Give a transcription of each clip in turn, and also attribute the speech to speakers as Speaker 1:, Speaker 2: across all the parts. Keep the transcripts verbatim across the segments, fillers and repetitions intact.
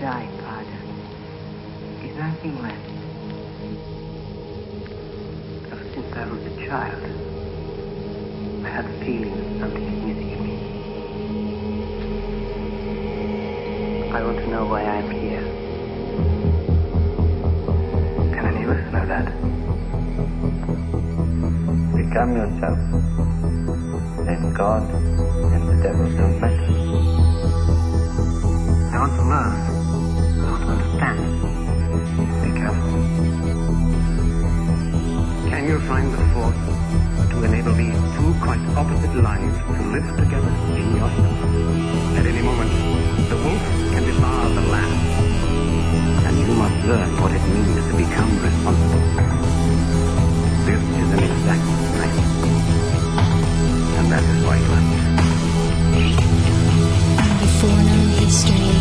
Speaker 1: die, Father. Is nothing left. Ever since I was a child, I had a feeling that something is missing in me. I want to know why I'm here. Can any of us know that?
Speaker 2: Become yourself. Then God and the devil don't matter.
Speaker 1: I want to learn. I want to understand. Be careful. Can you find the force to enable these two quite opposite lives to live together in yourself? At any moment, the wolf can devour the lamb. And you must learn what it means to become responsible. This is an exact science. And that is why you are here.
Speaker 3: Before known history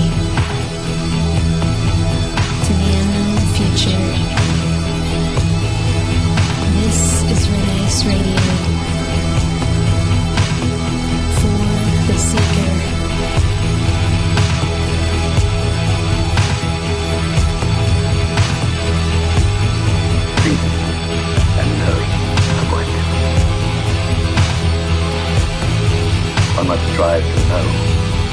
Speaker 3: to the unknown future. This is Red Ice Radio for the Seeker.
Speaker 2: Think and know what. I must strive to know.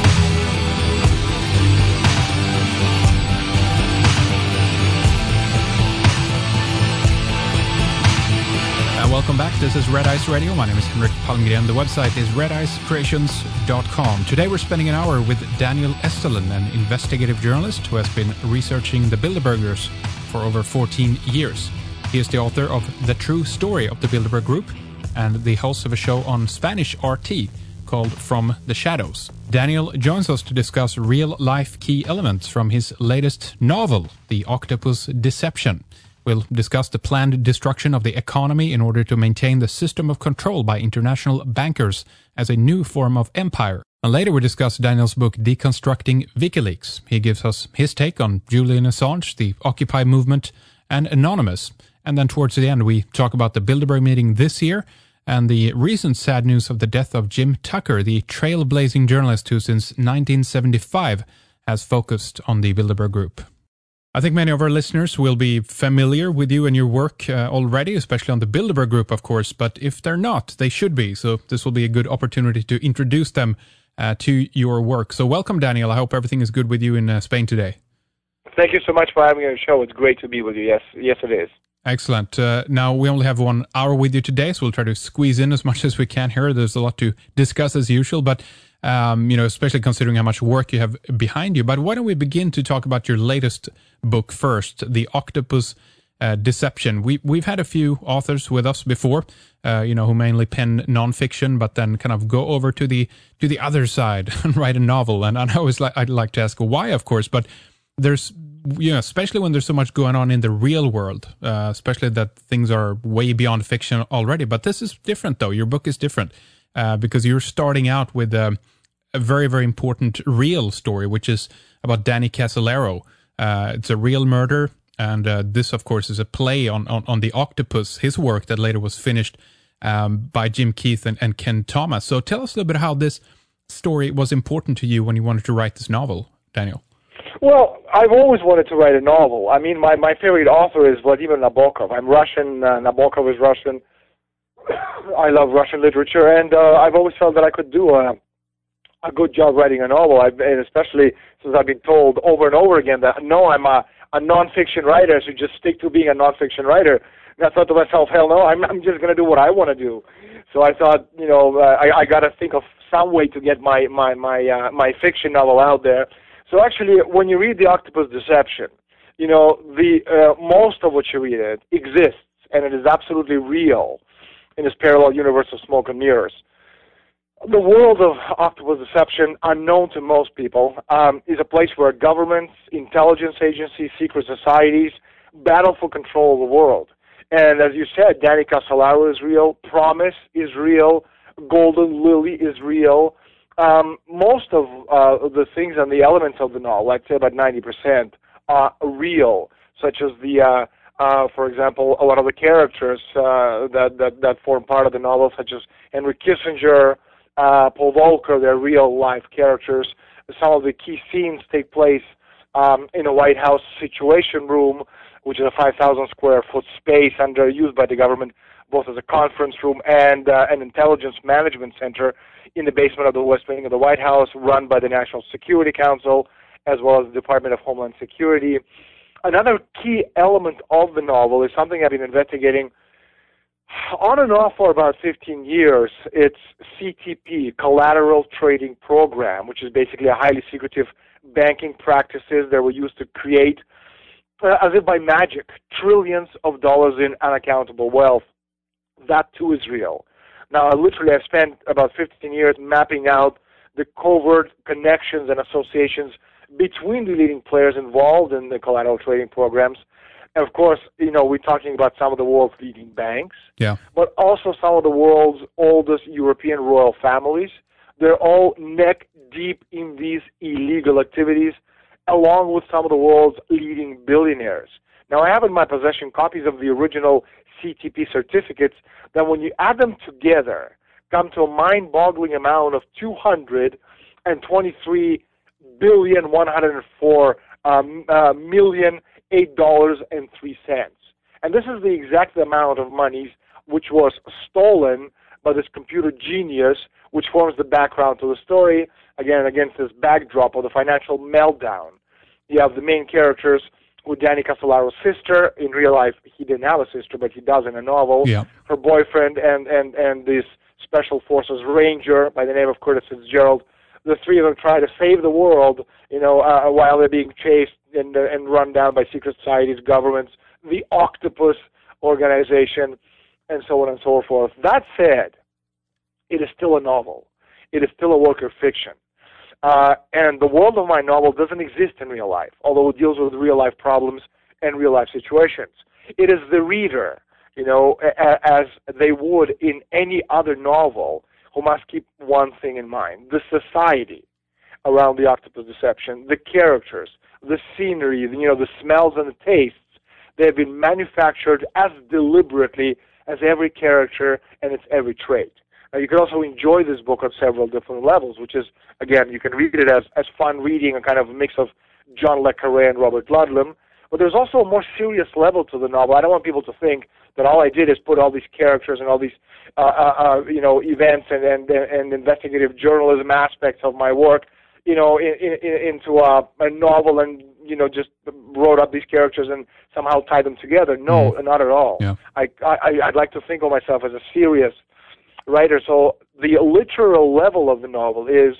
Speaker 4: Welcome back. This is Red Ice Radio. My name is Henrik Palmgren. The website is red ice creations dot com. Today we're spending an hour with Daniel Estulin, an investigative journalist who has been researching the Bilderbergers for over fourteen years. He is the author of The True Story of the Bilderberg Group and the host of a show on Spanish R T called From the Shadows. Daniel joins us to discuss real-life key elements from his latest novel, The Octopus Deception. We'll discuss the planned destruction of the economy in order to maintain the system of control by international bankers as a new form of empire. And later we discuss Daniel's book Deconstructing WikiLeaks. He gives us his take on Julian Assange, the Occupy movement, and Anonymous. And then towards the end we talk about the Bilderberg meeting this year and the recent sad news of the death of Jim Tucker, the trailblazing journalist who since nineteen seventy-five has focused on the Bilderberg Group. I think many of our listeners will be familiar with you and your work uh, already, especially on the Bilderberg Group, of course. But if they're not, they should be. So this will be a good opportunity to introduce them uh, to your work. So welcome, Daniel. I hope everything is good with you in uh, Spain today.
Speaker 5: Thank you so much for having me on the show. It's great to be with you. Yes, yes, it is.
Speaker 4: Excellent. Uh, now, we only have one hour with you today, so we'll try to squeeze in as much as we can here. There's a lot to discuss as usual, but Um, you know, especially considering how much work you have behind you. But why don't we begin to talk about your latest book first, The Octopus uh, Deception. We, we've had a few authors with us before, uh, you know, who mainly pen nonfiction, but then kind of go over to the to the other side and write a novel. And, and I always like, I'd like to ask why, of course, but there's, you know, especially when there's so much going on in the real world, uh, especially that things are way beyond fiction already. But this is different, though. Your book is different. Uh, because you're starting out with uh, a very, very important real story, which is about Danny Casolaro. Uh, it's a real murder, and uh, this, of course, is a play on, on, on the octopus, his work that later was finished um, by Jim Keith and, and Ken Thomas. So tell us a little bit how this story was important to you when you wanted to write this novel, Daniel.
Speaker 5: Well, I've always wanted to write a novel. I mean, my, my favorite author is Vladimir Nabokov. I'm Russian. Uh, Nabokov is Russian. I love Russian literature, and uh, I've always felt that I could do a, a good job writing a novel, I've, and especially since I've been told over and over again that, no, I'm a, a nonfiction writer, so just stick to being a nonfiction writer. And I thought to myself, hell no, I'm, I'm just going to do what I want to do. So I thought, you know, uh, I, I got to think of some way to get my, my, my, uh, my fiction novel out there. So actually, when you read The Octopus Deception, you know, the uh, most of what you read it exists, and it is absolutely real in this parallel universe of smoke and mirrors. The world of Octopus Deception, unknown to most people, um, is a place where governments, intelligence agencies, secret societies battle for control of the world. And as you said, Danny Casolaro is real, Promise is real, Golden Lily is real. Um, most of uh, the things and the elements of the novel, I'd say about ninety percent, are real, such as the uh, Uh, for example, a lot of the characters uh, that, that that form part of the novel, such as Henry Kissinger, uh, Paul Volcker, they're real-life characters. Some of the key scenes take place um, in a White House Situation Room, which is a five thousand square foot space under used by the government both as a conference room and uh, an intelligence management center in the basement of the West Wing of the White House, run by the National Security Council, as well as the Department of Homeland Security. Another key element of the novel is something I've been investigating on and off for about fifteen years. It's C T P, Collateral Trading Program, which is basically a highly secretive banking practices that were used to create, uh, as if by magic, trillions of dollars in unaccountable wealth. That too is real. Now, literally, I've spent about fifteen years mapping out the covert connections and associations between the leading players involved in the collateral trading programs. And of course, you know, we're talking about some of the world's leading banks,
Speaker 4: yeah,
Speaker 5: but also some of the world's oldest European royal families. They're all neck deep in these illegal activities, along with some of the world's leading billionaires. Now, I have in my possession copies of the original C T P certificates that, when you add them together, come to a mind-boggling amount of two hundred twenty-three billion one hundred four um, uh, million eight dollars and three cents. And this is the exact amount of money which was stolen by this computer genius, which forms the background to the story, again, against this backdrop of the financial meltdown. You have the main characters with Danny Castellaro's sister. In real life, he didn't have a sister, but he does in a novel.
Speaker 4: Yeah.
Speaker 5: Her boyfriend and, and, and this Special Forces Ranger by the name of Curtis Fitzgerald. The three of them try to save the world, you know, uh, while they're being chased and, uh, and run down by secret societies, governments, the Octopus organization, and so on and so forth. That said, it is still a novel. It is still a work of fiction. Uh, and the world of my novel doesn't exist in real life, although it deals with real-life problems and real-life situations. It is the reader, you know, a- as they would in any other novel, who must keep one thing in mind: the society around the octopus deception, the characters, the scenery, you know, the smells and the tastes. They have been manufactured as deliberately as every character and its every trait. Now, you can also enjoy this book on several different levels, which is, again, you can read it as, as fun reading, a kind of mix of John le Carré and Robert Ludlum. But there's also a more serious level to the novel. I don't want people to think that all I did is put all these characters and all these, uh, uh, uh, you know, events and, and and investigative journalism aspects of my work, you know, in, in, into a, a novel and, you know, just wrote up these characters and somehow tied them together. No, mm. not at all.
Speaker 4: Yeah.
Speaker 5: I, I I'd like to think of myself as a serious writer. So the literal level of the novel is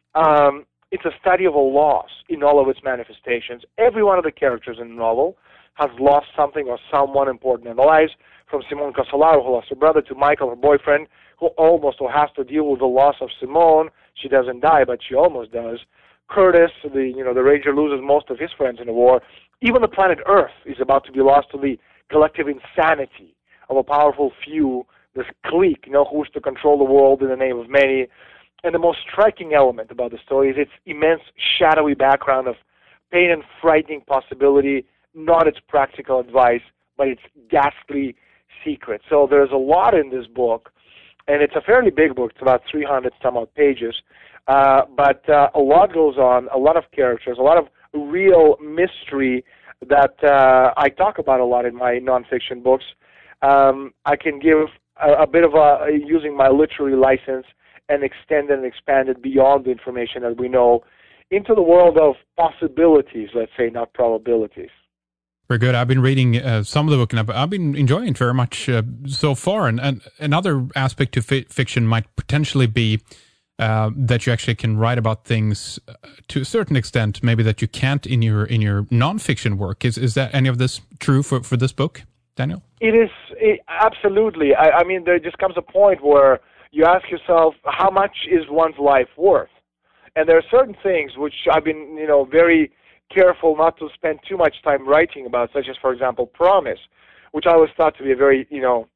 Speaker 5: um, it's a study of a loss in all of its manifestations. Every one of the characters in the novel has lost something or someone important in their lives, from Simone Castellaro, who lost her brother, to Michael, her boyfriend, who almost or has to deal with the loss of Simone. She doesn't die, but she almost does. Curtis, the you know the Ranger, loses most of his friends in the war. Even the planet Earth is about to be lost to the collective insanity of a powerful few, this clique, you know, who is to control the world in the name of many. And the most striking element about the story is its immense shadowy background of pain and frightening possibility, not its practical advice, but its ghastly secret. So there's a lot in this book, and it's a fairly big book. It's about three hundred some odd pages. Uh, but uh, a lot goes on, a lot of characters, a lot of real mystery that uh, I talk about a lot in my nonfiction books. Um, I can give a, a bit of a, using my literary license, and extend and expand it beyond the information that we know into the world of possibilities, let's say, not probabilities.
Speaker 4: Very good. I've been reading uh, some of the book, and I've, I've been enjoying it very much uh, so far. And, and another aspect to fi- fiction might potentially be uh, that you actually can write about things uh, to a certain extent, maybe that you can't in your in your nonfiction work. Is is that any of this true for, for this book, Daniel?
Speaker 5: It is it, absolutely. I, I mean, there just comes a point where you ask yourself, how much is one's life worth? And there are certain things which I've been, you know, very careful not to spend too much time writing about, such as, for example, promise, which I always thought to be a very, you know,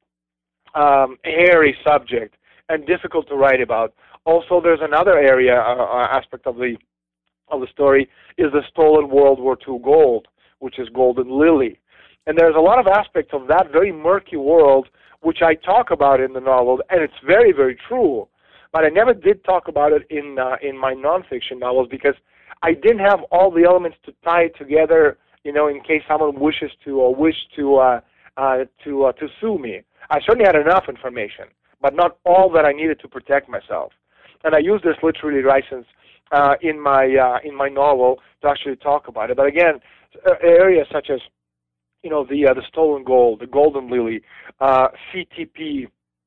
Speaker 5: um, hairy subject and difficult to write about. Also, there's another area, uh, aspect of the of the story, is the stolen World War Two gold, which is Golden Lily. And there's a lot of aspects of that very murky world which I talk about in the novel, and it's very, very true. but I never did talk about it in uh, in my nonfiction novels because I didn't have all the elements to tie it together, you know, in case someone wishes to or wish to uh, uh, to uh, to sue me. I certainly had enough information, but not all that I needed to protect myself. And I used this literary license uh, in my uh, in my novel to actually talk about it. But again, uh, areas such as, you know, the uh, the stolen gold, the golden lily, uh, C T P,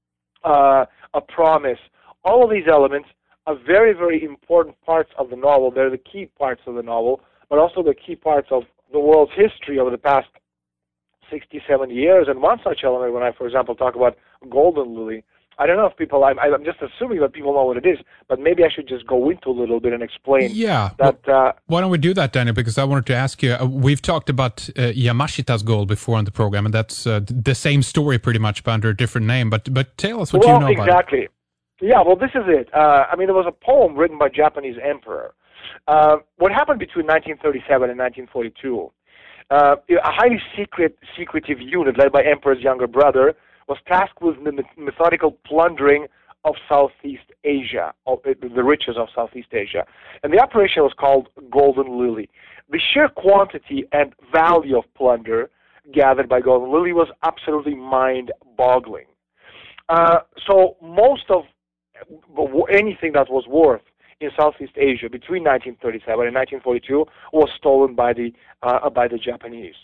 Speaker 5: uh, a promise, all of these elements are very, very important parts of the novel. They're the key parts of the novel, but also the key parts of the world's history over the past sixty, seventy years. And one such element, when I, for example, talk about golden lily, I don't know if people, I'm, I'm just assuming that people know what it is, but maybe I should just go into a little bit and explain
Speaker 4: yeah.
Speaker 5: that.
Speaker 4: Well,
Speaker 5: uh,
Speaker 4: why don't we do that, Daniel? Because I wanted to ask you, uh, we've talked about uh, Yamashita's gold before on the program, and that's uh, the same story pretty much, but under a different name. But but tell us what
Speaker 5: well,
Speaker 4: you know about
Speaker 5: exactly.
Speaker 4: it.
Speaker 5: Yeah, well, this is it. Uh, I mean, there was a poem written by a Japanese emperor. Uh, what happened between nineteen thirty-seven and nineteen forty-two? Uh, a highly secret, secretive unit led by Emperor's younger brother was tasked with the methodical plundering of Southeast Asia, of the riches of Southeast Asia. And the operation was called Golden Lily. The sheer quantity and value of plunder gathered by Golden Lily was absolutely mind-boggling. Uh, so most of anything that was worth in Southeast Asia between nineteen thirty-seven and nineteen forty-two was stolen by the uh, by the Japanese.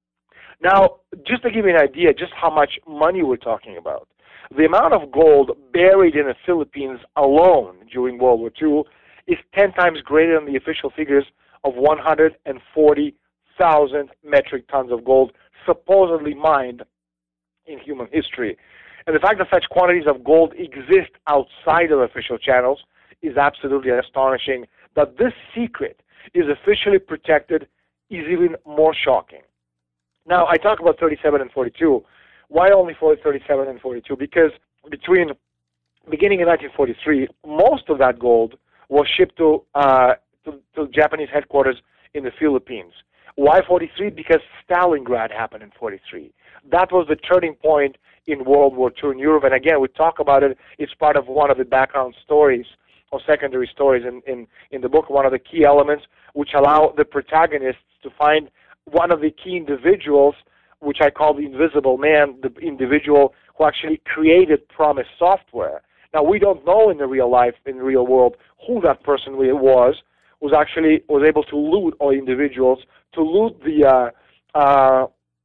Speaker 5: Now, just to give you an idea just how much money we're talking about, the amount of gold buried in the Philippines alone during World War Two is ten times greater than the official figures of one hundred forty thousand metric tons of gold supposedly mined in human history. And the fact that such quantities of gold exist outside of official channels is absolutely astonishing. That this secret is officially protected is even more shocking. Now, I talk about thirty-seven and forty-two. Why only for thirty-seven and forty-two? Because between beginning in nineteen forty-three, most of that gold was shipped to, uh, to, to Japanese headquarters in the Philippines. Why forty-three? Because Stalingrad happened in forty-three. That was the turning point in World War Two in Europe. And again, we talk about it. It's part of one of the background stories or secondary stories in, in, in the book, one of the key elements which allow the protagonists to find one of the key individuals, which I call the invisible man, the individual who actually created Promise software. Now, we don't know in the real life, in the real world, who that person really was, was actually was able to loot all individuals, to loot the uh, uh,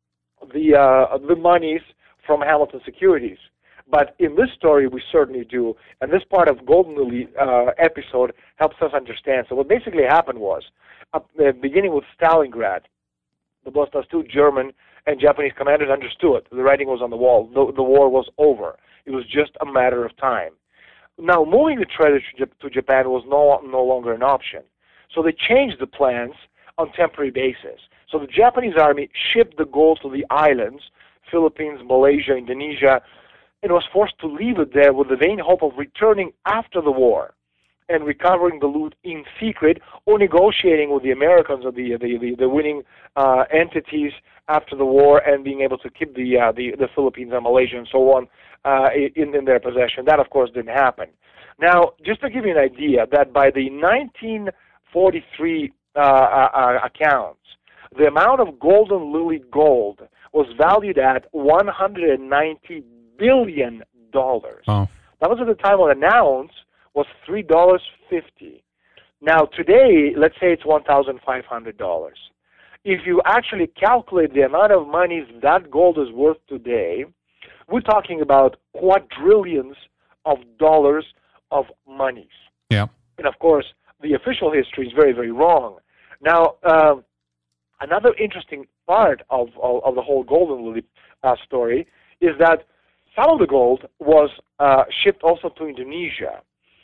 Speaker 5: the uh, the monies from Hamilton Securities. But in this story, we certainly do, and this part of Golden Lily uh, episode helps us understand. So what basically happened was, uh, beginning with Stalingrad, the both those two German and Japanese commanders understood the writing was on the wall. The, the war was over. It was just a matter of time. Now, moving the treasure to Japan was no, no longer an option. So they changed the plans on temporary basis. So the Japanese army shipped the gold to the islands, Philippines, Malaysia, Indonesia, and was forced to leave it there with the vain hope of returning after the war and recovering the loot in secret, or negotiating with the Americans or the the, the, the winning uh, entities after the war and being able to keep the uh, the, the Philippines and Malaysia and so on uh, in, in their possession. That, of course, didn't happen. Now, just to give you an idea, that by the nineteen forty-three uh, uh, accounts, the amount of Golden Lily gold was valued at one hundred ninety billion dollars.
Speaker 4: Oh.
Speaker 5: That was at the time when an ounce was three dollars and fifty cents. Now, today, let's say it's one thousand five hundred dollars. If you actually calculate the amount of money that gold is worth today, we're talking about quadrillions of dollars of monies.
Speaker 4: Yeah.
Speaker 5: And, of course, the official history is very, very wrong. Now, uh, another interesting part of, of, of the whole Golden Lily uh, story is that some of the gold was uh, shipped also to Indonesia.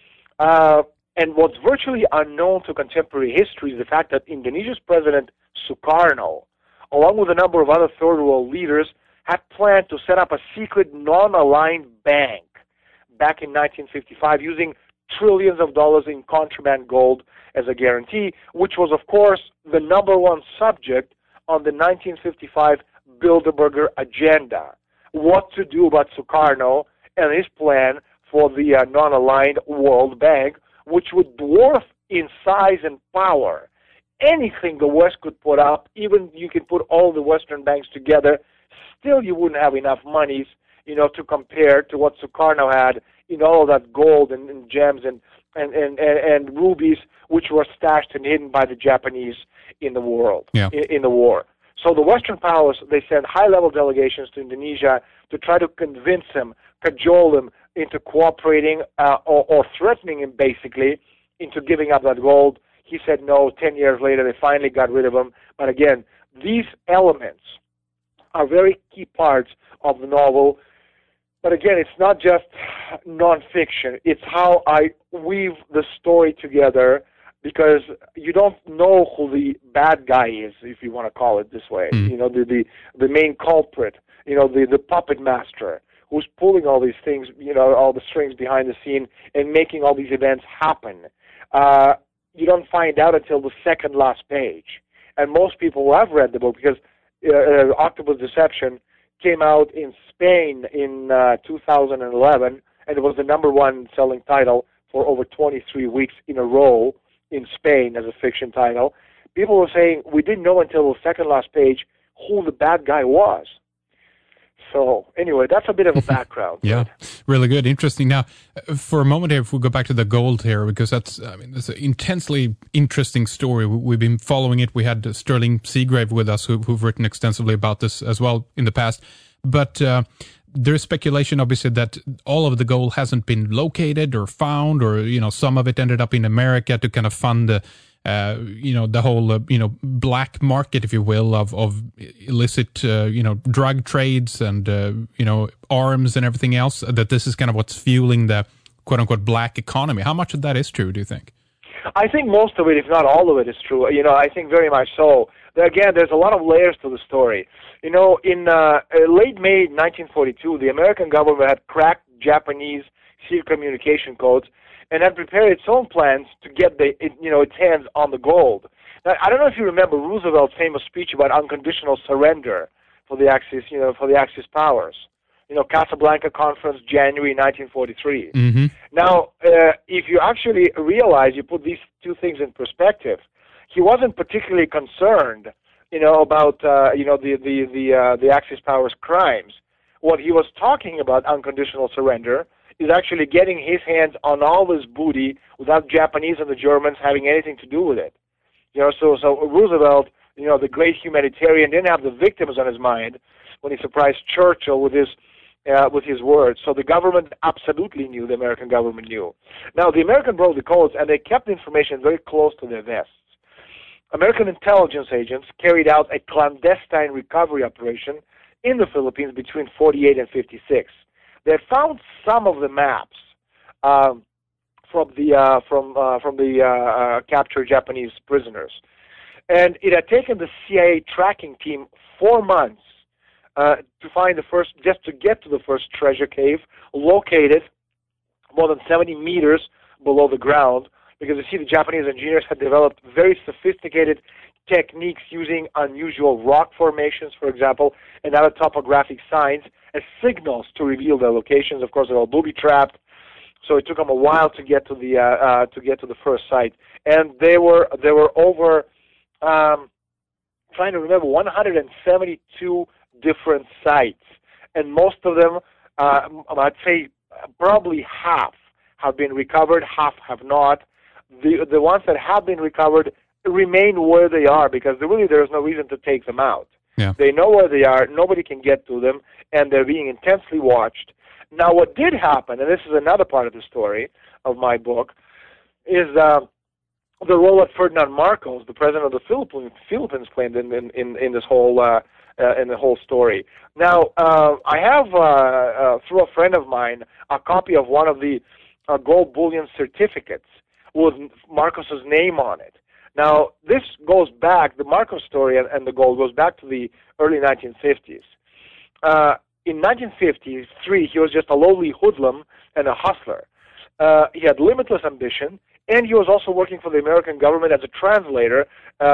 Speaker 5: Uh, and what's virtually unknown to contemporary history is the fact that Indonesia's president, Sukarno, along with a number of other third world leaders, had planned to set up a secret non-aligned bank back in nineteen fifty-five using trillions of dollars in contraband gold as a guarantee, which was, of course, the number one subject on the nineteen fifty-five Bilderberger agenda. What to do about Sukarno and his plan for the uh, non-aligned World Bank, which would dwarf in size and power anything the West could put up. Even you can put all the Western banks together, still you wouldn't have enough monies, you know, to compare to what Sukarno had in all of that gold and, and gems and, and, and, and, and rubies, which were stashed and hidden by the Japanese in the world,
Speaker 4: yeah.
Speaker 5: in, in the war. So the Western powers, they sent high-level delegations to Indonesia to try to convince him, cajole him into cooperating uh, or, or threatening him, basically, into giving up that gold. He said no. Ten years later, they finally got rid of him. But again, these elements are very key parts of the novel. But again, it's not just nonfiction. It's how I weave the story together, because you don't know who the bad guy is, if you want to call it this way. Mm. You know, the, the the main culprit, you know, the, the puppet master who's pulling all these things, you know, all the strings behind the scene and making all these events happen. Uh, you don't find out until the second last page. And most people who have read the book, because uh, uh, Octopus Deception came out in Spain in uh, two thousand eleven, and it was the number one selling title for over twenty-three weeks in a row in Spain as a fiction title. People were saying we didn't know until the second last page who the bad guy was. So anyway, that's a bit of a background.
Speaker 4: Yeah, really good, interesting. Now, for a moment here, if we go back to the gold here, because that's, I mean, it's an intensely interesting story. We've been following it. We had Sterling Seagrave with us, who, who've written extensively about this as well in the past. But uh, there's speculation, obviously, that all of the gold hasn't been located or found, or, you know, some of it ended up in America to kind of fund the, uh, you know, the whole, uh, you know, black market, if you will, of, of illicit, uh, you know, drug trades and, uh, you know, arms and everything else, that this is kind of what's fueling the quote-unquote black economy. How much of that is true, do you think?
Speaker 5: I think most of it, if not all of it, is true. You know, I think very much so. Again, there's a lot of layers to the story. You know, in uh, late May nineteen forty-two, the American government had cracked Japanese secret communication codes and had prepared its own plans to get the, it, you know, its hands on the gold. Now, I don't know if you remember Roosevelt's famous speech about unconditional surrender for the Axis, you know, for the Axis powers. You know, Casablanca Conference, January nineteen forty-three. Mm-hmm. Now, uh, if you actually realize, you put these two things in perspective, he wasn't particularly concerned, you know, about, uh, you know, the, the, the, uh, the Axis powers' crimes. What he was talking about, unconditional surrender, is actually getting his hands on all this booty without Japanese and the Germans having anything to do with it. You know, so, so Roosevelt, you know, the great humanitarian, didn't have the victims on his mind when he surprised Churchill with his Uh, with his words. So the government absolutely knew, the American government knew. Now, the American broke the codes, and they kept the information very close to their vests. American intelligence agents carried out a clandestine recovery operation in the Philippines between forty-eight and fifty-six. They found some of the maps um, from the uh, from uh, from the uh, uh, captured Japanese prisoners, and it had taken the C I A tracking team four months Uh, to find the first, just to get to the first treasure cave, located more than seventy meters below the ground, because you see the Japanese engineers had developed very sophisticated techniques using unusual rock formations, for example, and other topographic signs as signals to reveal their locations. Of course, they're all booby-trapped, so it took them a while to get to the uh, uh, to get to the first site, and they were they were over, um, trying to remember, one hundred seventy-two different sites, and most of them, uh, I'd say probably half have been recovered, half have not. The the ones that have been recovered remain where they are, because really there is no reason to take them out. Yeah. They know where they are, nobody can get to them, and they're being intensely watched. Now, what did happen, and this is another part of the story of my book, is uh, the role that Ferdinand Marcos, the president of the Philippines, Philippines played in, in, in, in this whole uh, Uh, in the whole story. Now, uh, I have, uh, uh, through a friend of mine, a copy of one of the uh, gold bullion certificates with Marcos's name on it. Now, this goes back, the Marcos story and, and the gold goes back to the early nineteen fifties. Uh, in nineteen fifty-three, he was just a lowly hoodlum and a hustler. Uh, he had limitless ambition, and he was also working for the American government as a translator uh, in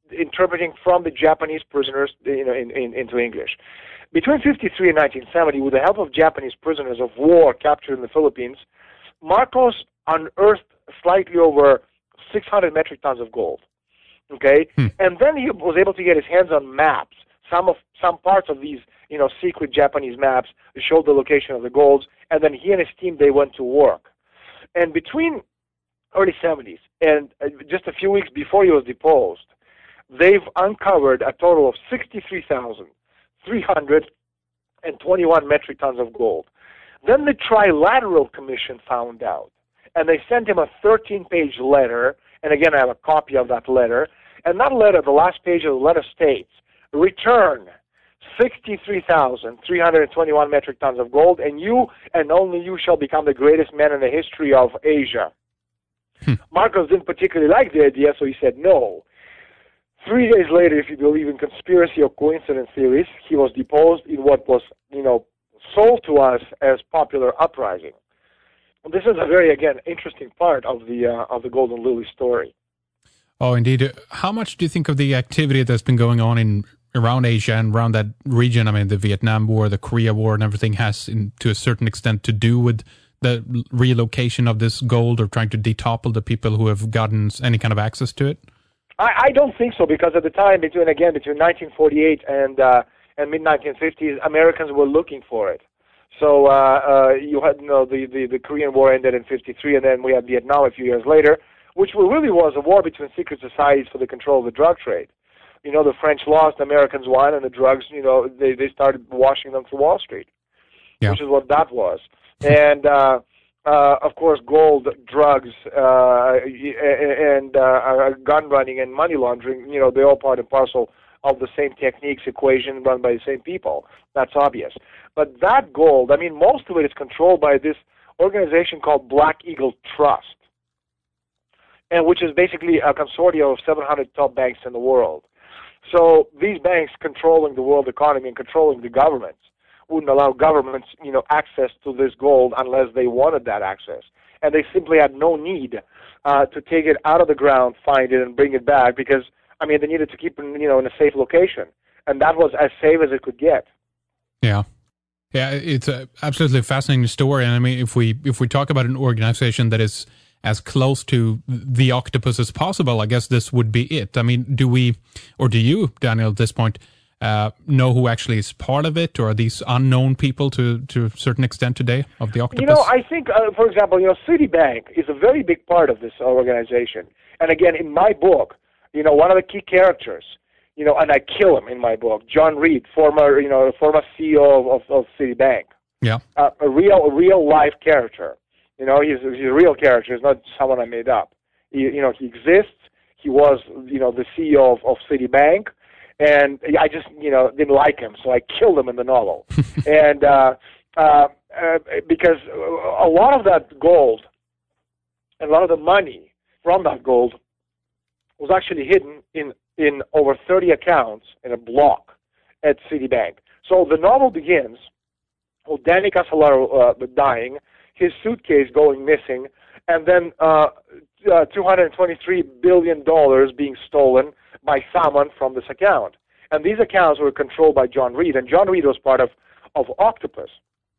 Speaker 5: interpreting from the Japanese prisoners, you know, in, in, into English. Between fifty-three and nineteen seventy, with the help of Japanese prisoners of war captured in the Philippines, Marcos unearthed slightly over six hundred metric tons of gold. Okay, hmm. and then he was able to get his hands on maps. Some of some parts of these, you know, secret Japanese maps showed the location of the golds, and then he and his team, they went to work. And between early seventies and just a few weeks before he was deposed, they've uncovered a total of sixty-three thousand three hundred twenty-one metric tons of gold. Then the Trilateral Commission found out, and they sent him a thirteen-page letter, and again, I have a copy of that letter, and that letter, the last page of the letter states, return sixty-three thousand three hundred twenty-one metric tons of gold, and you and only you shall become the greatest man in the history of Asia. Hmm. Marcos didn't particularly like the idea, so he said no. Three days later, if you believe in conspiracy or coincidence theories, he was deposed in what was, you know, sold to us as popular uprising. This is a very, again, interesting part of the uh, of the Golden Lily story.
Speaker 4: Oh, indeed. How much do you think of the activity that's been going on in around Asia and around that region? I mean, the Vietnam War, the Korea War, and everything has, in, to a certain extent, to do with the relocation of this gold or trying to detopple the people who have gotten any kind of access to it?
Speaker 5: I, I don't think so, because at the time, between again between nineteen forty-eight and uh, and mid nineteen fifties, Americans were looking for it. So uh, uh, you had, you know, the, the the Korean War ended in fifty-three, and then we had Vietnam a few years later, which really was a war between secret societies for the control of the drug trade. You know, the French lost, the Americans won, and the drugs, you know, they, they started washing them through Wall Street, yeah. which is what that was. And, uh, uh, of course, gold, drugs, uh, and uh, gun running and money laundering, you know, they're all part and parcel of the same techniques, equation run by the same people. That's obvious. But that gold, I mean, most of it is controlled by this organization called Black Eagle Trust, and which is basically a consortium of seven hundred top banks in the world. So these banks controlling the world economy and controlling the governments wouldn't allow governments, you know, access to this gold unless they wanted that access. And they simply had no need uh, to take it out of the ground, find it, and bring it back because, I mean, they needed to keep it, you know, in a safe location. And that was as safe as it could get.
Speaker 4: Yeah. Yeah, it's a absolutely fascinating story. And I mean, if we if we talk about an organization that is as close to the octopus as possible, I guess this would be it. I mean, do we, or do you, Daniel, at this point, uh, know who actually is part of it, or are these unknown people to, to a certain extent today of the octopus?
Speaker 5: You know, I think, uh, for example, you know, Citibank is a very big part of this organization. And again, in my book, you know, one of the key characters, you know, and I kill him in my book, John Reed, former, you know, former C E O of, of Citibank. Yeah. Uh, a real, a real life character. You know, he's, he's a real character. He's not someone I made up. He, you know, he exists. He was, you know, the C E O of, of Citibank, and I just, you know, didn't like him, so I killed him in the novel. and uh, uh, uh, because a lot of that gold, and a lot of the money from that gold was actually hidden in, in over thirty accounts in a block at Citibank. So the novel begins with Danny Casolaro uh, dying, his suitcase going missing, and then uh, uh, two hundred twenty-three billion dollars being stolen by someone from this account. And these accounts were controlled by John Reed, and John Reed was part of, of Octopus.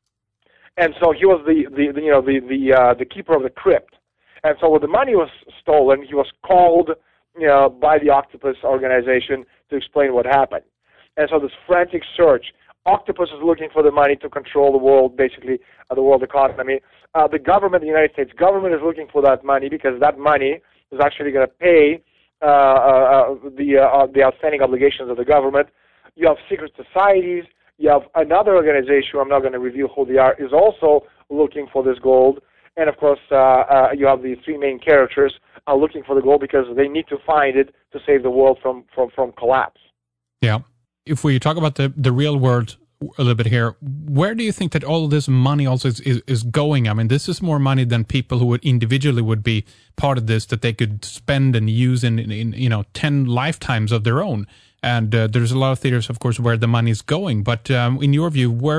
Speaker 5: And so he was the, the, the you know the the uh, the keeper of the crypt. And so when the money was stolen, he was called, you know, by the Octopus organization to explain what happened. And so this frantic search, Octopus is looking for the money to control the world, basically, uh, the world economy. Uh, the government, the United States government, is looking for that money because that money is actually going to pay uh, uh, the uh, the outstanding obligations of the government. You have secret societies. You have another organization, I'm not going to reveal who they are, is also looking for this gold. And, of course, uh, uh, you have the three main characters uh, looking for the gold because they need to find it to save the world from, from, from collapse.
Speaker 4: Yeah. If we talk about the, the real world a little bit here, where do you think that all of this money also is, is, is going? I mean, this is more money than people who would individually would be part of this that they could spend and use in, in, in you know, ten lifetimes of their own. And uh, there's a lot of theaters, of course, where the money is going. But um, in your view, where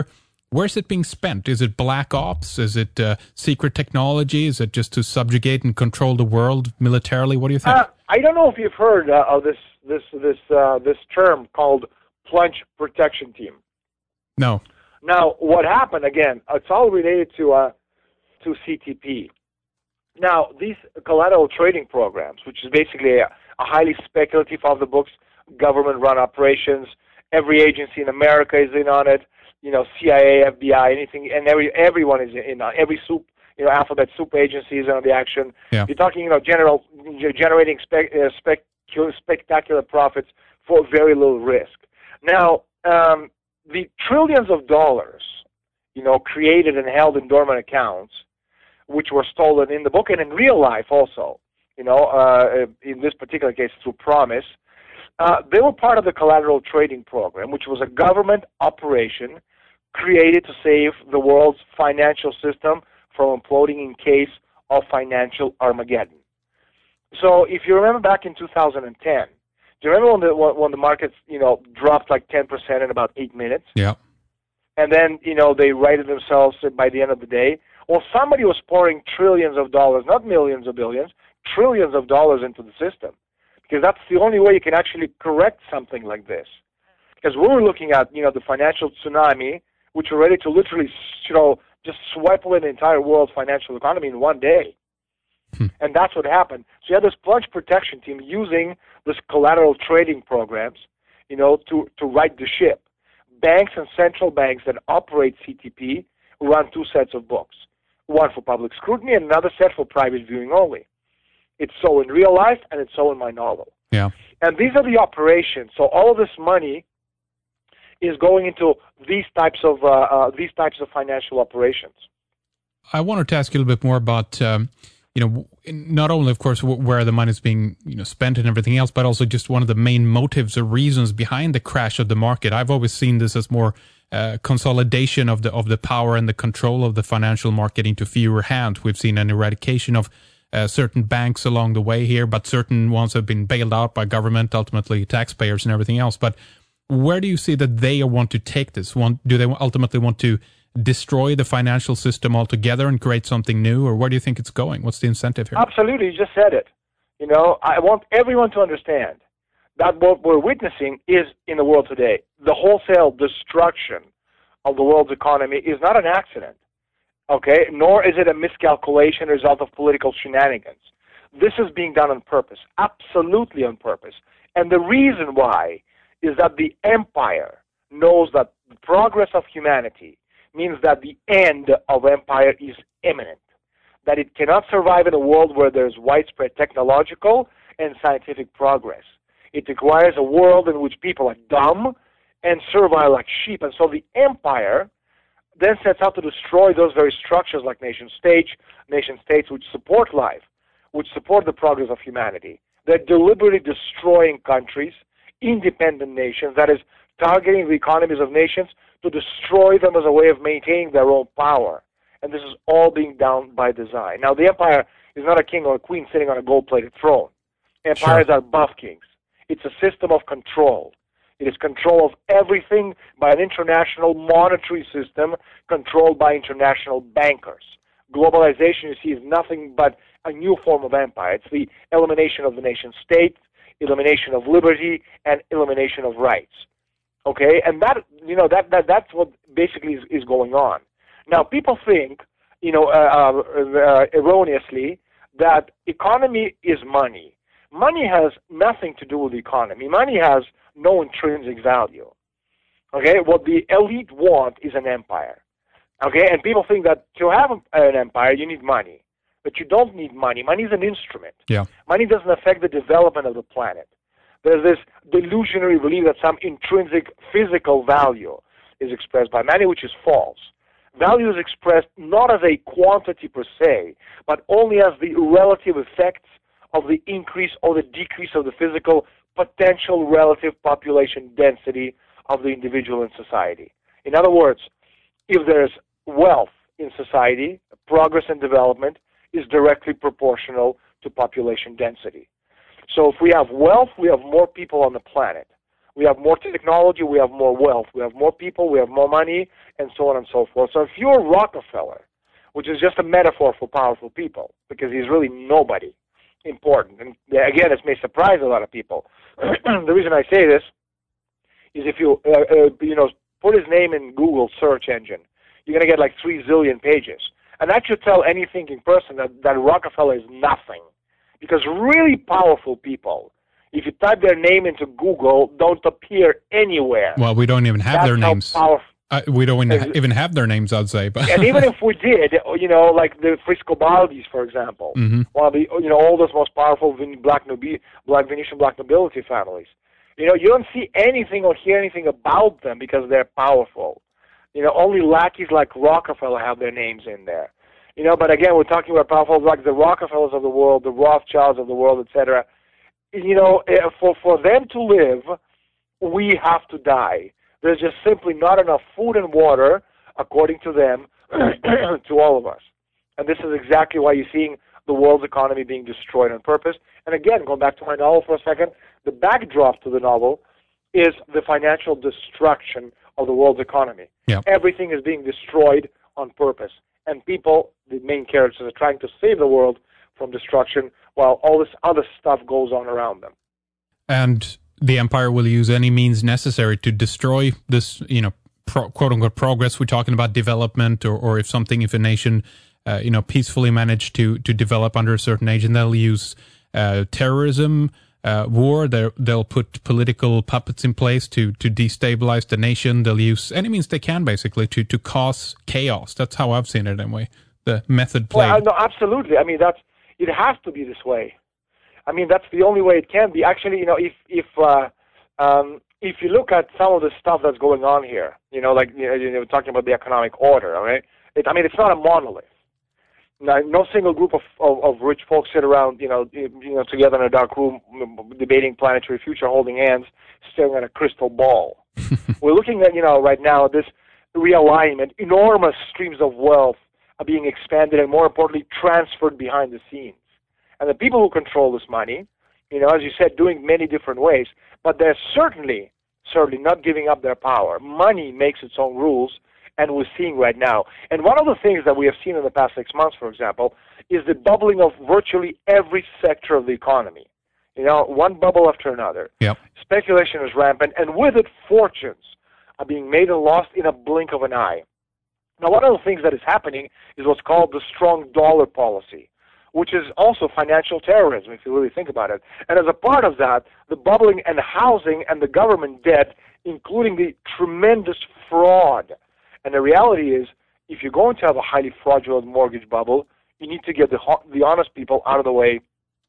Speaker 4: Where's it being spent? Is it black ops? Is it uh, secret technology? Is it just to subjugate and control the world militarily? What do you think?
Speaker 5: Uh, I don't know if you've heard uh, of this this this uh, this term called plunge protection team.
Speaker 4: No.
Speaker 5: Now, what happened again? It's all related to uh, to C T P. Now, these collateral trading programs, which is basically a, a highly speculative, of the books, government-run operations. Every agency in America is in on it. You know, C I A, F B I, anything, and every everyone is in on every soup. You know, alphabet soup agency is on the action.
Speaker 4: Yeah.
Speaker 5: You're talking, you know, general generating spec, uh, spec, spectacular profits for very little risk. Now, um, the trillions of dollars, you know, created and held in dormant accounts, which were stolen in the book and in real life also, you know, uh, in this particular case through Promise, uh, they were part of the collateral trading program, which was a government operation created to save the world's financial system from imploding in case of financial Armageddon. So if you remember back in two thousand ten, do you remember when the, when the markets, you know, dropped like ten percent in about eight minutes?
Speaker 4: Yeah.
Speaker 5: And then, you know, they righted themselves by the end of the day. Well, somebody was pouring trillions of dollars, not millions or billions, trillions of dollars into the system. Because that's the only way you can actually correct something like this. Because we were looking at, you know, the financial tsunami, which were ready to literally, you know, just swipe away the entire world's financial economy in one day. Hmm. And that's what happened. So you had this plunge protection team using this collateral trading programs, you know, to, to right the ship. Banks and central banks that operate C T P run two sets of books. One for public scrutiny and another set for private viewing only. It's so in real life and it's so in my novel.
Speaker 4: Yeah.
Speaker 5: And these are the operations. So all of this money is going into these types of uh, uh, these types of financial operations.
Speaker 4: I wanted to ask you a little bit more about, um, you know, not only, of course, where the money is being, you know, spent and everything else, but also just one of the main motives or reasons behind the crash of the market. I've always seen this as more uh, consolidation of the of the power and the control of the financial market into fewer hands. We've seen an eradication of uh, certain banks along the way here, but certain ones have been bailed out by government, ultimately taxpayers and everything else. But where do you see that they want to take this? Want, do they ultimately want to destroy the financial system altogether and create something new, or where do you think it's going? What's the incentive here?
Speaker 5: Absolutely, you just said it. You know, I want everyone to understand that what we're witnessing is in the world today. The wholesale destruction of the world's economy is not an accident, okay? Nor is it a miscalculation result of political shenanigans. This is being done on purpose, absolutely on purpose. And the reason why is that the empire knows that the progress of humanity means that the end of empire is imminent, that it cannot survive in a world where there's widespread technological and scientific progress. It requires a world in which people are dumb and servile like sheep. And so the empire then sets out to destroy those very structures like nation states, nation states which support life, which support the progress of humanity. They're deliberately destroying countries, independent nations, that is, targeting the economies of nations to destroy them as a way of maintaining their own power. And this is all being done by design. Now, the empire is not a king or a queen sitting on a gold-plated throne. Empires sure. are buff kings. It's a system of control. It is control of everything by an international monetary system controlled by international bankers. Globalization, you see, is nothing but a new form of empire. It's the elimination of the nation state, elimination of liberty, and elimination of rights. Okay, and that you know that, that that's what basically is, is going on. Now, people think, you know, uh, uh, erroneously, that economy is money. Money has nothing to do with the economy. Money has no intrinsic value. Okay, what the elite want is an empire. Okay, and people think that to have an empire, you need money. But you don't need money. Money is an instrument.
Speaker 4: Yeah.
Speaker 5: Money doesn't affect the development of the planet. There's this delusionary belief that some intrinsic physical value is expressed by money, which is false. Value is expressed not as a quantity per se, but only as the relative effects of the increase or the decrease of the physical potential relative population density of the individual in society. In other words, if there's wealth in society, progress and development is directly proportional to population density. So if we have wealth, we have more people on the planet. We have more technology, we have more wealth, we have more people, we have more money, and so on and so forth. So if you're Rockefeller, which is just a metaphor for powerful people, because he's really nobody important. And again, this may surprise a lot of people. The reason I say this is if you, uh, uh, you know, put his name in Google search engine, you're going to get like three zillion pages. And that should tell any thinking person that, that Rockefeller is nothing. Because really powerful people, if you type their name into Google, don't appear anywhere.
Speaker 4: Well, we don't even have
Speaker 5: That's
Speaker 4: their
Speaker 5: how
Speaker 4: names.
Speaker 5: Powerful.
Speaker 4: Uh, we don't even, even have their names, I'd say. But
Speaker 5: And even if we did, you know, like the Friscobaldis, for example,
Speaker 4: mm-hmm.
Speaker 5: one of the, you know, oldest, most powerful black, nobi- black Venetian black nobility families. You know, you don't see anything or hear anything about them because they're powerful. You know, only lackeys like Rockefeller have their names in there. You know, but again, we're talking about powerful like the Rockefellers of the world, the Rothschilds of the world, et cetera. You know, for for them to live, we have to die. There's just simply not enough food and water, according to them, to all of us. And this is exactly why you're seeing the world's economy being destroyed on purpose. And again, going back to my novel for a second, the backdrop to the novel is the financial destruction of the world's economy.
Speaker 4: Yep.
Speaker 5: Everything is being destroyed on purpose. And people, the main characters, are trying to save the world from destruction while all this other stuff goes on around them.
Speaker 4: And the empire will use any means necessary to destroy this, you know, pro, quote-unquote progress. We're talking about development, or, or if something, if a nation, uh, you know, peacefully managed to, to develop under a certain age, and they'll use uh, terrorism, uh, war, they'll, they'll put political puppets in place to, to destabilize the nation. They'll use any means they can, basically, to, to cause chaos. That's how I've seen it, anyway, the method played.
Speaker 5: Well, no, absolutely. I mean, that's, it has to be this way. I mean, that's the only way it can be. Actually, you know, if if uh, um, if you look at some of the stuff that's going on here, you know, like you know, you know talking about the economic order, all right? It, I mean, it's not a monolith. No, no single group of, of of rich folks sit around, you know, you know, together in a dark room, debating planetary future, holding hands, staring at a crystal ball. We're looking at, you know, right now this realignment. Enormous streams of wealth are being expanded, and more importantly, transferred behind the scenes. And the people who control this money, you know, as you said, doing many different ways, but they're certainly, certainly not giving up their power. Money makes its own rules, and we're seeing right now. And one of the things that we have seen in the past six months, for example, is the bubbling of virtually every sector of the economy. You know, one bubble after another.
Speaker 4: Yep. Speculation
Speaker 5: is rampant, and with it, fortunes are being made and lost in a blink of an eye. Now, one of the things that is happening is what's called the strong dollar policy, which is also financial terrorism, if you really think about it. And as a part of that, the bubbling and housing and the government debt, including the tremendous fraud. And the reality is, if you're going to have a highly fraudulent mortgage bubble, you need to get the, the honest people out of the way.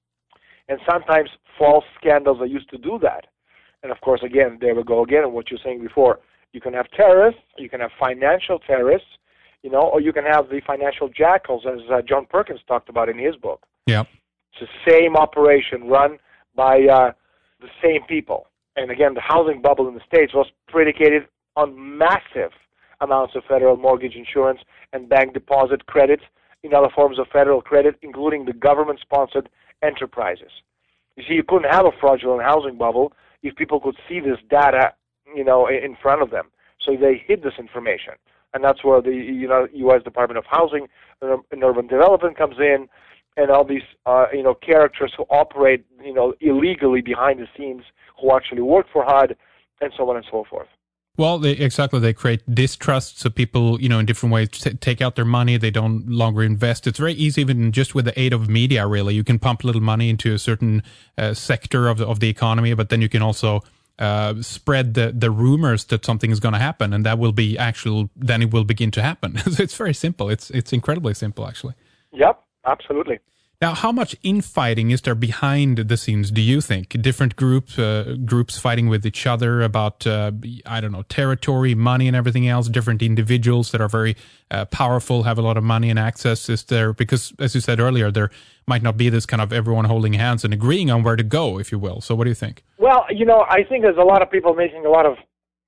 Speaker 5: And sometimes false scandals are used to do that. And of course, again, there we go again, what you were saying before. You can have terrorists, you can have financial terrorists, you know, or you can have the financial jackals, as uh, John Perkins talked about in his book.
Speaker 4: Yeah,
Speaker 5: it's the same operation run by uh, the same people. And again, the housing bubble in the States was predicated on massive amounts of federal mortgage insurance and bank deposit credits in other forms of federal credit, including the government-sponsored enterprises. You see, you couldn't have a fraudulent housing bubble if people could see this data, you know, in front of them. So they hid this information. And that's where the you know, U S Department of Housing and Urban Development comes in, and all these uh, you know characters who operate you know illegally behind the scenes, who actually work for H U D, and so on and so forth.
Speaker 4: Well, they, exactly. They create distrust, so people, you know, in different ways t- take out their money. They don't longer invest. It's very easy, even just with the aid of media. Really, you can pump a little money into a certain uh, sector of the of the economy, but then you can also Uh, spread the, the rumors that something is going to happen, and that will be actual, then it will begin to happen. So it's very simple. It's it's incredibly simple, actually.
Speaker 5: Yep, absolutely.
Speaker 4: Now, how much infighting is there behind the scenes, do you think? Different groups, uh, groups fighting with each other about, uh, I don't know, territory, money, and everything else, different individuals that are very uh, powerful, have a lot of money and access. Is there, because as you said earlier, there might not be this kind of everyone holding hands and agreeing on where to go, if you will. So what do you think?
Speaker 5: Well, you know, I think there's a lot of people making a lot of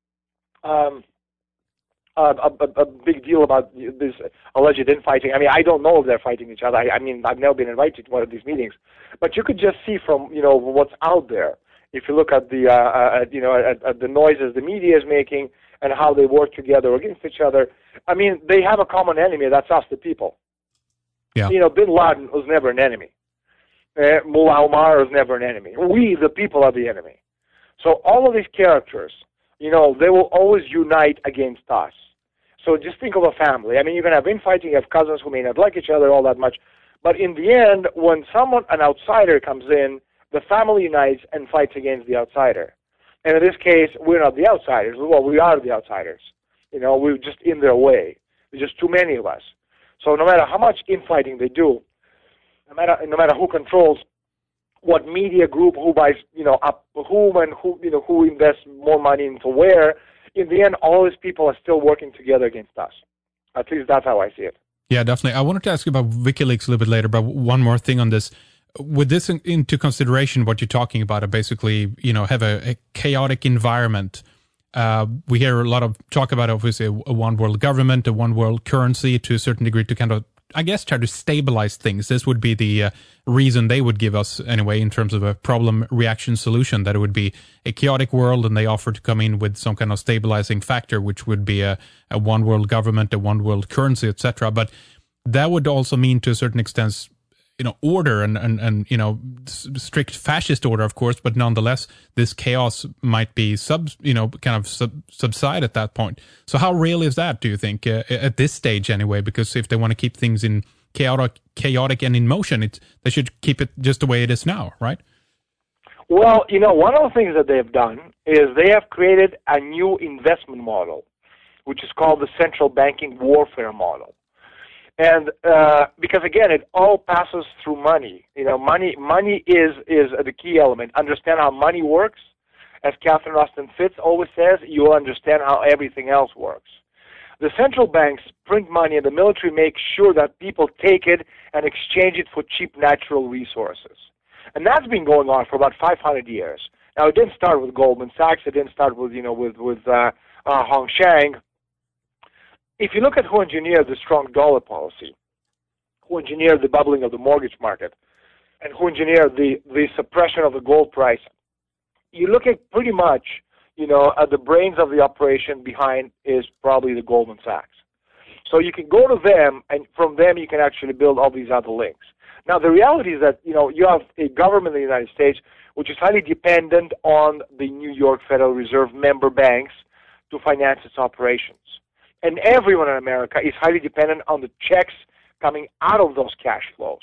Speaker 5: um, uh, a, a, a big deal about this alleged infighting. I mean, I don't know if they're fighting each other. I, I mean, I've never been invited to one of these meetings, but you could just see from, you know, what's out there if you look at the uh, at, you know at, at the noises the media is making and how they work together against each other, I mean, they have a common enemy. That's us, the people.
Speaker 4: Yeah.
Speaker 5: You know, Bin Laden was never an enemy. Uh, Mullah Omar was never an enemy. We, the people, are the enemy. So all of these characters, you know, they will always unite against us. So just think of a family. I mean, you can have infighting, you have cousins who may not like each other all that much, but in the end, when someone, an outsider comes in, the family unites and fights against the outsider. And in this case, we're not the outsiders. Well, we are the outsiders. You know, we're just in their way. There's just too many of us. So no matter how much infighting they do, no matter no matter who controls what media group, who buys, you know, up whom and who, you know, who invests more money into where, in the end, all these people are still working together against us. At least that's how I see it.
Speaker 4: Yeah, definitely. I wanted to ask you about WikiLeaks a little bit later, but one more thing on this. With this in, into consideration, what you're talking about, are basically, you know, have a, a chaotic environment. Uh, we hear a lot of talk about, obviously, a, a one world government, a one world currency to a certain degree to kind of, I guess, try to stabilize things. This would be the uh, reason they would give us anyway in terms of a problem reaction solution, that it would be a chaotic world and they offer to come in with some kind of stabilizing factor, which would be a, a one world government, a one world currency, et cetera. But that would also mean to a certain extent, you know, order and, and, and, you know, strict fascist order, of course, but nonetheless, this chaos might be sub, you know, kind of sub, subside at that point. So how real is that, do you think, uh, at this stage anyway? Because if they want to keep things in chaotic, chaotic and in motion, it's, they should keep it just the way it is now, right?
Speaker 5: Well, you know, one of the things that they've done is they have created a new investment model, which is called the central banking warfare model. And uh, because again, it all passes through money. You know, money money is is the key element. Understand how money works, as Catherine Austin Fitts always says. You'll understand how everything else works. The central banks print money, and the military makes sure that people take it and exchange it for cheap natural resources. And that's been going on for about five hundred years. Now, it didn't start with Goldman Sachs. It didn't start with you know with with uh, uh, Hong Shang. If you look at who engineered the strong dollar policy, who engineered the bubbling of the mortgage market, and who engineered the, the suppression of the gold price, you look at pretty much, you know, at the brains of the operation behind is probably the Goldman Sachs. So you can go to them, and from them you can actually build all these other links. Now, the reality is that, you know, you have a government in the United States which is highly dependent on the New York Federal Reserve member banks to finance its operations. And everyone in America is highly dependent on the checks coming out of those cash flows.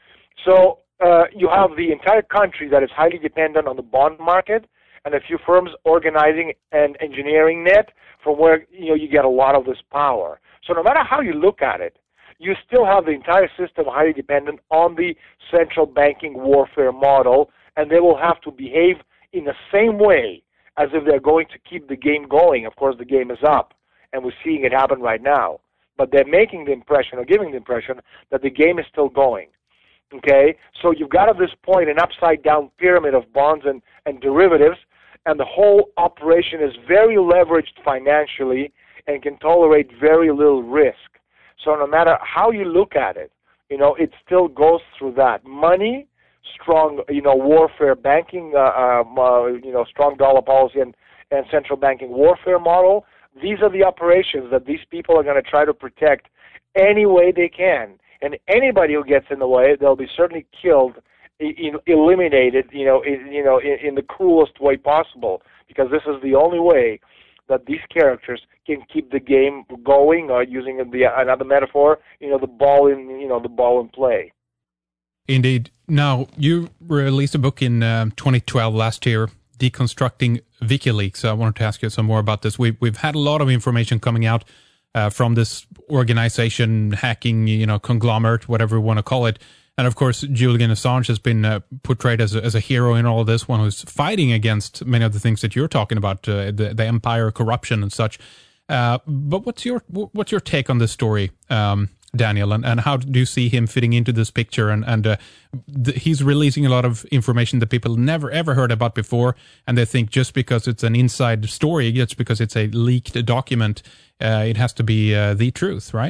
Speaker 5: So uh, you have the entire country that is highly dependent on the bond market, and a few firms organizing and engineering it, from where you know you get a lot of this power. So no matter how you look at it, you still have the entire system highly dependent on the central banking warfare model, and they will have to behave in the same way as if they're going to keep the game going. Of course, the game is up, and we're seeing it happen right now. But they're making the impression, or giving the impression, that the game is still going. Okay? So you've got at this point an upside-down pyramid of bonds and, and derivatives, and the whole operation is very leveraged financially and can tolerate very little risk. So no matter how you look at it, you know, it still goes through that. Money, strong, you know, warfare, banking, uh, um, uh, you know, strong dollar policy and, and central banking warfare model. These are the operations that these people are going to try to protect any way they can. And anybody who gets in the way, they'll be certainly killed, in, eliminated, you know, in, you know, in, in the cruelest way possible, because this is the only way that these characters can keep the game going, or using the, another metaphor, you know, the ball in, you know, the ball in play.
Speaker 4: Indeed. Now, you released a book in uh, twenty twelve, last year, Deconstructing WikiLeaks. I wanted to ask you some more about this. We've, we've had a lot of information coming out uh, from this organization, hacking, you know, conglomerate, whatever you want to call it. And of course, Julian Assange has been uh, portrayed as a, as a hero in all of this, one who's fighting against many of the things that you're talking about, uh, the, the empire, corruption, and such. Uh, but what's your what's your take on this story, um, Daniel, and, and how do you see him fitting into this picture? And, and uh, the, he's releasing a lot of information that people never, ever heard about before, and they think just because it's an inside story, just because it's a leaked document, uh, it has to be uh, the truth, right?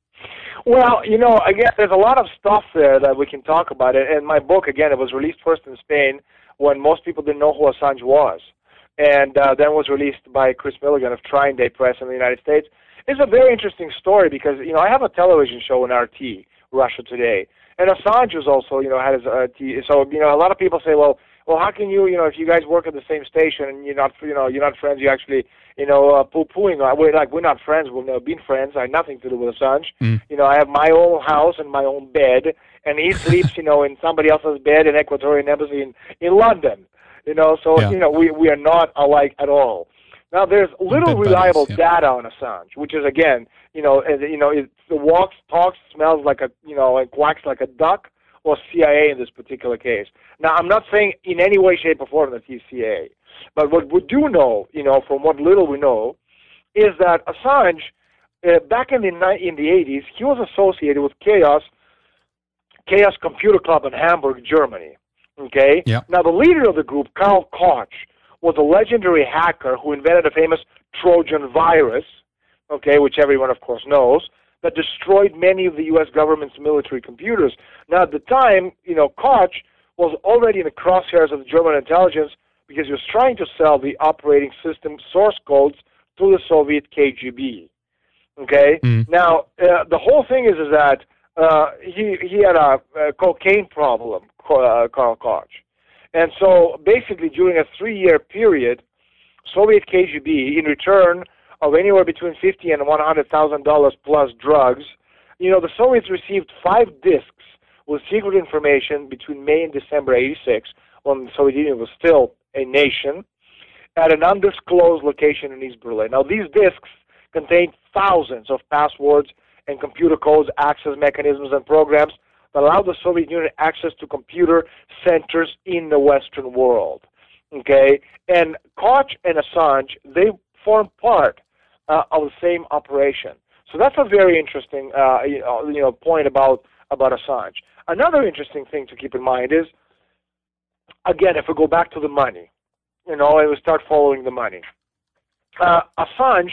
Speaker 5: Well, you know, again, there's a lot of stuff there that we can talk about. It. And my book, again, it was released first in Spain, when most people didn't know who Assange was, and uh, then was released by Chris Milligan of Trying Day Press in the United States. It's a very interesting story because, you know, I have a television show in R T, Russia Today, and Assange was also, you know, had his uh, T. So, you know, a lot of people say, well, well, how can you, you know, if you guys work at the same station and you're not, you know, you're not friends, you actually, you know, uh, poo-pooing. We're like, we're not friends. We've never been friends. I have nothing to do with Assange. Mm. You know, I have my own house and my own bed, and he sleeps, you know, in somebody else's bed in Ecuadorian Embassy in, in London. You know, so, yeah. you know, we, we are not alike at all. Now, there's little
Speaker 4: Bed
Speaker 5: reliable
Speaker 4: buddies, yeah.
Speaker 5: data on Assange, which is, again, you know, uh, you know, it, it walks, talks, smells like a, you know, and quacks like a duck, or C I A in this particular case. Now, I'm not saying in any way, shape, or form that he's C I A, but what we do know, you know, from what little we know, is that Assange, uh, back in the in the eighties, he was associated with Chaos, Chaos Computer Club in Hamburg, Germany. Okay.
Speaker 4: Yeah.
Speaker 5: Now, the leader of the group, Karl Koch, was a legendary hacker who invented a famous Trojan virus, okay, which everyone, of course, knows, that destroyed many of the U S government's military computers. Now, at the time, you know, Koch was already in the crosshairs of the German intelligence because he was trying to sell the operating system source codes to the Soviet K G B. Okay? Mm. Now, uh, the whole thing is, is that uh, he, he had a, a cocaine problem, uh, Karl Koch. And so, basically, during a three-year period, Soviet K G B, in return of anywhere between fifty and one hundred thousand dollars plus drugs, you know, the Soviets received five discs with secret information between May and December eighty-six, when the Soviet Union was still a nation, at an undisclosed location in East Berlin. Now, these discs contained thousands of passwords and computer codes, access mechanisms, and programs that allowed the Soviet Union access to computer centers in the Western world. Okay? And Koch and Assange, they form part uh, of the same operation. So that's a very interesting uh, you know, you know, point about, about Assange. Another interesting thing to keep in mind is, again, if we go back to the money, you know, and we start following the money. Uh, Assange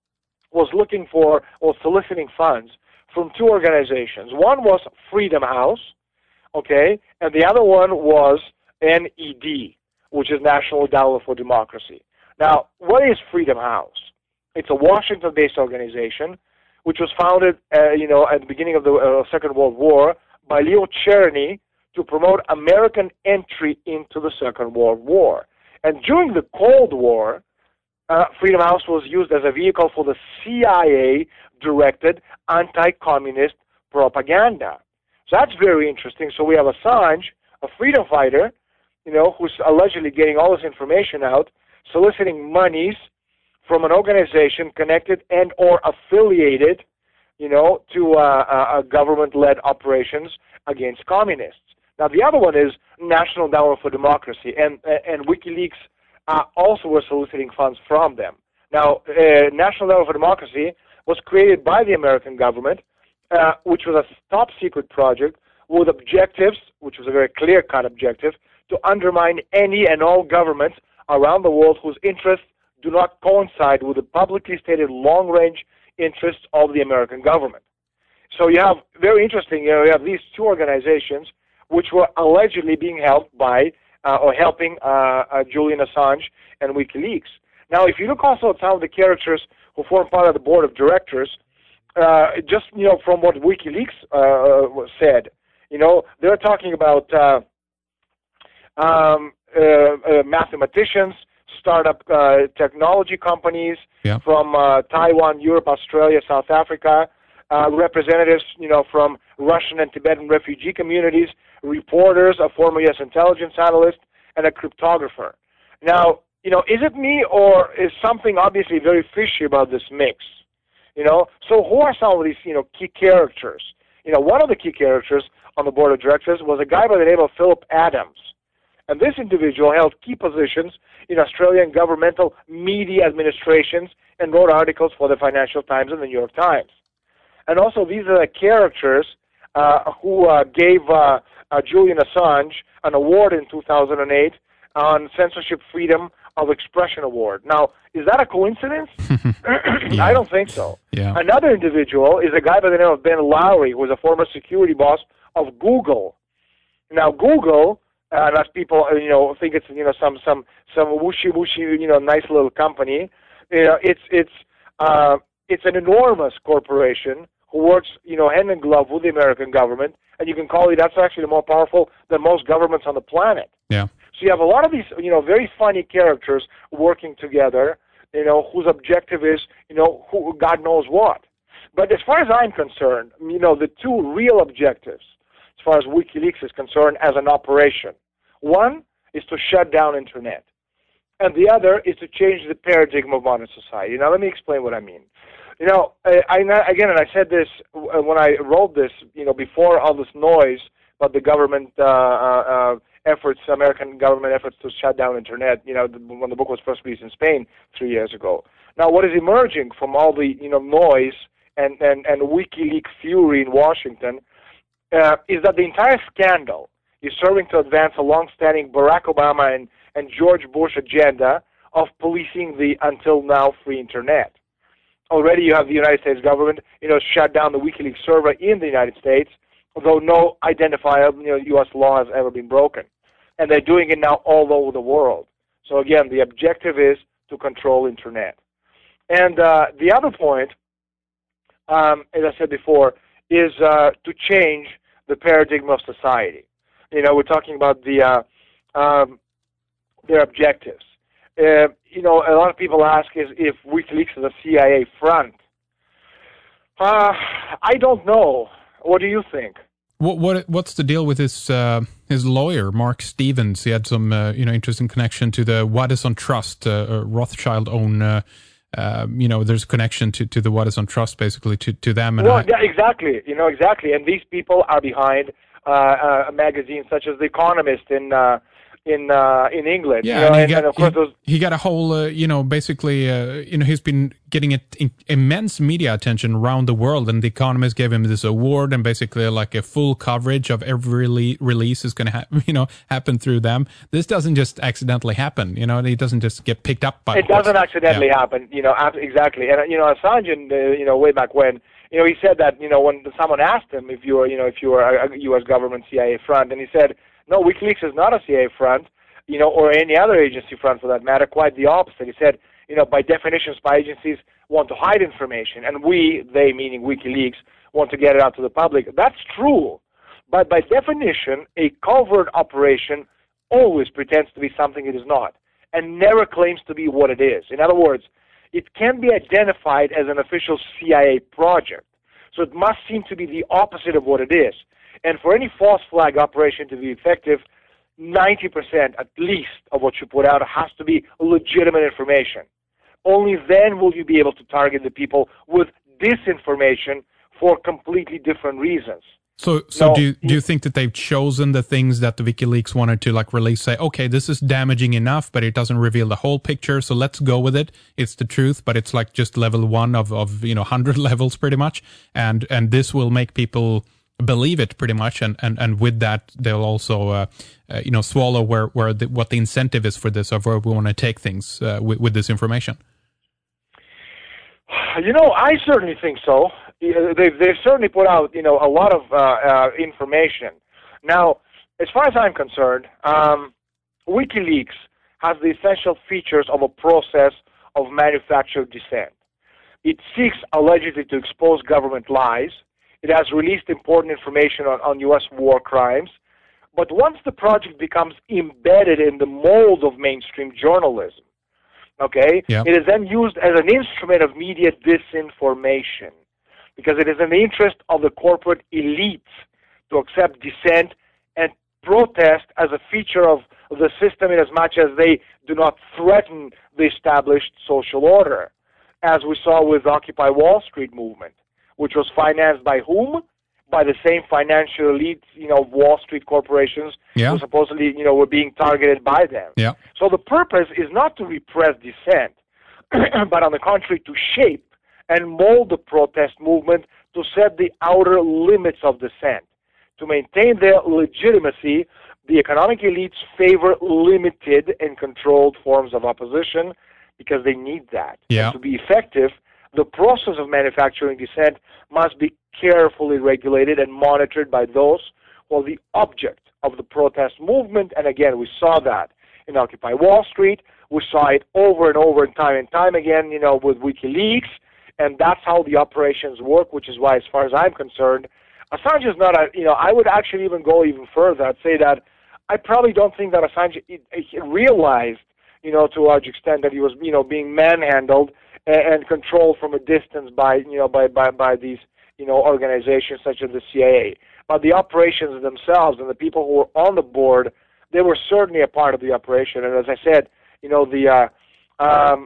Speaker 5: was looking for, or soliciting funds from two organizations. One was Freedom House, okay, and the other one was N E D, which is National Endowment for Democracy. Now, what is Freedom House? It's a Washington-based organization which was founded, uh, you know, at the beginning of the uh, Second World War by Leo Cherny to promote American entry into the Second World War. And during the Cold War, uh, Freedom House was used as a vehicle for the C I A-directed anti-communist propaganda. So that's very interesting. So we have Assange, a freedom fighter, you know, who's allegedly getting all this information out, soliciting monies from an organization connected and or affiliated, you know, to uh, uh, government-led operations against communists. Now, the other one is National Endowment for Democracy, and and WikiLeaks uh, also were soliciting funds from them. Now, uh, National Endowment for Democracy was created by the American government, uh, which was a top-secret project with objectives, which was a very clear-cut objective, to undermine any and all governments around the world whose interests do not coincide with the publicly stated long-range interests of the American government. So you have, very interesting, you know, you have these two organizations which were allegedly being helped by, uh, or helping uh, uh, Julian Assange and WikiLeaks. Now, if you look also at some of the characters who form part of the board of directors, uh, just, you know, from what WikiLeaks uh, said, you know, they're talking about uh, um, uh, uh, mathematicians, startup uh, technology companies yeah. from uh, Taiwan, Europe, Australia, South Africa, uh, representatives, you know, from Russian and Tibetan refugee communities, reporters, a former U S intelligence analyst, and a cryptographer. Now, you know, is it me or is something obviously very fishy about this mix? You know, so who are some of these, you know, key characters? You know, one of the key characters on the board of directors was a guy by the name of Philip Adams. And this individual held key positions in Australian governmental media administrations and wrote articles for the Financial Times and the New York Times. And also, these are the characters uh, who uh, gave uh, uh, Julian Assange an award in two thousand eight on Censorship Freedom of Expression Award. Now, is that a coincidence? yeah. I don't think so.
Speaker 4: Yeah.
Speaker 5: Another individual is a guy by the name of Ben Lowry, who was a former security boss of Google. Now, Google Uh, unless people, uh, you know, think it's, you know, some some some whooshy whooshy, you know, nice little company. You know, it's it's uh, it's an enormous corporation who works, you know, hand in glove with the American government, and you can call it that's actually more powerful than most governments on the planet.
Speaker 4: Yeah.
Speaker 5: So you have a lot of these, you know, very funny characters working together, you know, whose objective is, you know, who, God knows what. But as far as I'm concerned, you know, the two real objectives, as far as WikiLeaks is concerned, as an operation, one is to shut down Internet, and the other is to change the paradigm of modern society. Now, let me explain what I mean. You know, I, I again, and I said this when I wrote this, you know, before all this noise about the government uh, uh, efforts, American government efforts to shut down Internet, you know, when the book was first released in Spain three years ago. Now, what is emerging from all the, you know, noise and, and, and WikiLeaks fury in Washington uh, is that the entire scandal is serving to advance a long-standing Barack Obama and, and George Bush agenda of policing the until now free Internet. Already you have the United States government, you know, shut down the WikiLeaks server in the United States, although no identifiable, you know, U S law has ever been broken. And they're doing it now all over the world. So again, the objective is to control Internet. And uh, the other point, um, as I said before, is uh, to change the paradigm of society. You know, we're talking about the uh, um, their objectives. Uh, you know, a lot of people ask is if WikiLeaks is a C I A front. Uh, I don't know. What do you think?
Speaker 4: What what what's the deal with his uh, his lawyer, Mark Stevens? He had some uh, you know interesting connection to the Waddesdon Trust, uh, Rothschild own. Uh, uh, you know, there's a connection to, to the Waddesdon Trust, basically to, to them. And
Speaker 5: well,
Speaker 4: I,
Speaker 5: yeah, exactly. You know, exactly. And these people are behind uh, uh, a magazine such as The Economist in. Uh, in uh, in England.
Speaker 4: Yeah,
Speaker 5: you know,
Speaker 4: and, he,
Speaker 5: and,
Speaker 4: got,
Speaker 5: and of course
Speaker 4: he,
Speaker 5: those,
Speaker 4: he got a whole, uh, you know, basically, uh, you know, he's been getting it in, immense media attention around the world, and The Economist gave him this award, and basically like a full coverage of every rele- release is going to, ha- you know, happen through them. This doesn't just accidentally happen, you know, it doesn't just get picked up by.
Speaker 5: It doesn't accidentally yeah. happen, you know, exactly. And, you know, Assange, uh, you know, way back when, you know, he said that, you know, when someone asked him if you were, you know, if you were a U S government C I A front, and he said, no, WikiLeaks is not a C I A front, you know, or any other agency front for that matter, quite the opposite. He said, you know, by definition, spy agencies want to hide information, and we, they meaning WikiLeaks, want to get it out to the public. That's true, but by definition, a covert operation always pretends to be something it is not, and never claims to be what it is. In other words, it can be identified as an official C I A project, so it must seem to be the opposite of what it is. And for any false flag operation to be effective, ninety percent at least of what you put out has to be legitimate information. Only then will you be able to target the people with disinformation for completely different reasons.
Speaker 4: So, so
Speaker 5: now,
Speaker 4: do you, do you think that they've chosen the things that the WikiLeaks wanted to like release? Say, okay, this is damaging enough, but it doesn't reveal the whole picture. So let's go with it. It's the truth, but it's like just level one of of you know hundred levels pretty much, and and this will make people believe it pretty much, and, and, and with that they'll also uh, uh, you know swallow where where the, what the incentive is for this, or where we want to take things uh, with, with this information.
Speaker 5: You know, I certainly think so. They've they've certainly put out you know a lot of uh, uh, information. Now, as far as I'm concerned, um, WikiLeaks has the essential features of a process of manufactured dissent. It seeks allegedly to expose government lies. It has released important information on, on U S war crimes. But once the project becomes embedded in the mold of mainstream journalism, okay,
Speaker 4: yeah.
Speaker 5: it is then used as an instrument of media disinformation, because it is in the interest of the corporate elites to accept dissent and protest as a feature of the system in as much as they do not threaten the established social order, as we saw with the Occupy Wall Street movement, which was financed by whom? By the same financial elites, you know, Wall Street corporations
Speaker 4: yeah.
Speaker 5: who supposedly, you know, were being targeted by them.
Speaker 4: Yeah.
Speaker 5: So the purpose is not to repress dissent, but on the contrary, to shape and mold the protest movement to set the outer limits of dissent. To maintain their legitimacy, the economic elites favor limited and controlled forms of opposition because they need that.
Speaker 4: Yeah.
Speaker 5: And to be effective, the process of manufacturing dissent must be carefully regulated and monitored by those who are the object of the protest movement. And again, we saw that in Occupy Wall Street. We saw it over and over and time and time again, you know, with WikiLeaks. And that's how the operations work, which is why, as far as I'm concerned, Assange is not a, you know, I would actually even go even further. I'd say that I probably don't think that Assange realized, you know, to a large extent that he was, you know, being manhandled and, and controlled from a distance by, you know, by, by, by these, you know, organizations such as the C I A. But the operations themselves and the people who were on the board, they were certainly a part of the operation. And as I said, you know, the, uh, um,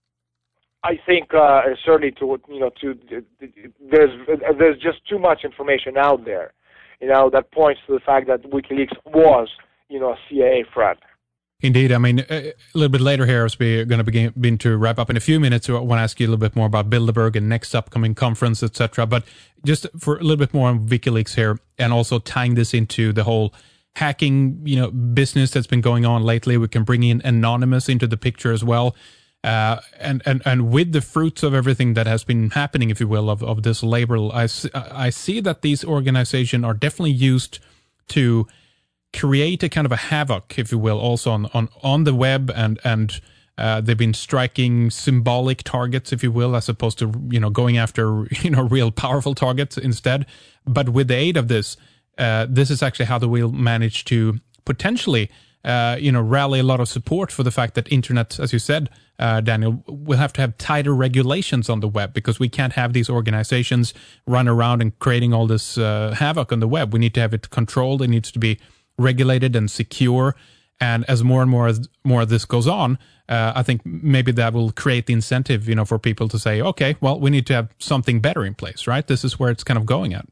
Speaker 5: I think uh, certainly to, you know, to, there's, there's just too much information out there, you know, that points to the fact that WikiLeaks was, you know, a C I A front.
Speaker 4: Indeed. I mean, a little bit later here, as we're going to begin, begin to wrap up in a few minutes, I want to ask you a little bit more about Bilderberg and next upcoming conference, et cetera. But just for a little bit more on WikiLeaks here, and also tying this into the whole hacking, you know, business that's been going on lately, we can bring in Anonymous into the picture as well. Uh, and, and, and with the fruits of everything that has been happening, if you will, of, of this labor, I, I see that these organizations are definitely used to create a kind of a havoc, if you will, also on, on, on the web, and, and uh, they've been striking symbolic targets, if you will, as opposed to, you know, going after, you know, real powerful targets instead. But with the aid of this, uh, this is actually how they will manage to potentially, uh, you know, rally a lot of support for the fact that internet, as you said, uh, Daniel, will have to have tighter regulations on the web, because we can't have these organizations run around and creating all this uh, havoc on the web. We need to have it controlled. It needs to be regulated and secure. And as more and more as more of this goes on, uh, I think maybe that will create the incentive, you know, for people to say, okay, well, we need to have something better in place, right? This is where it's kind of going at.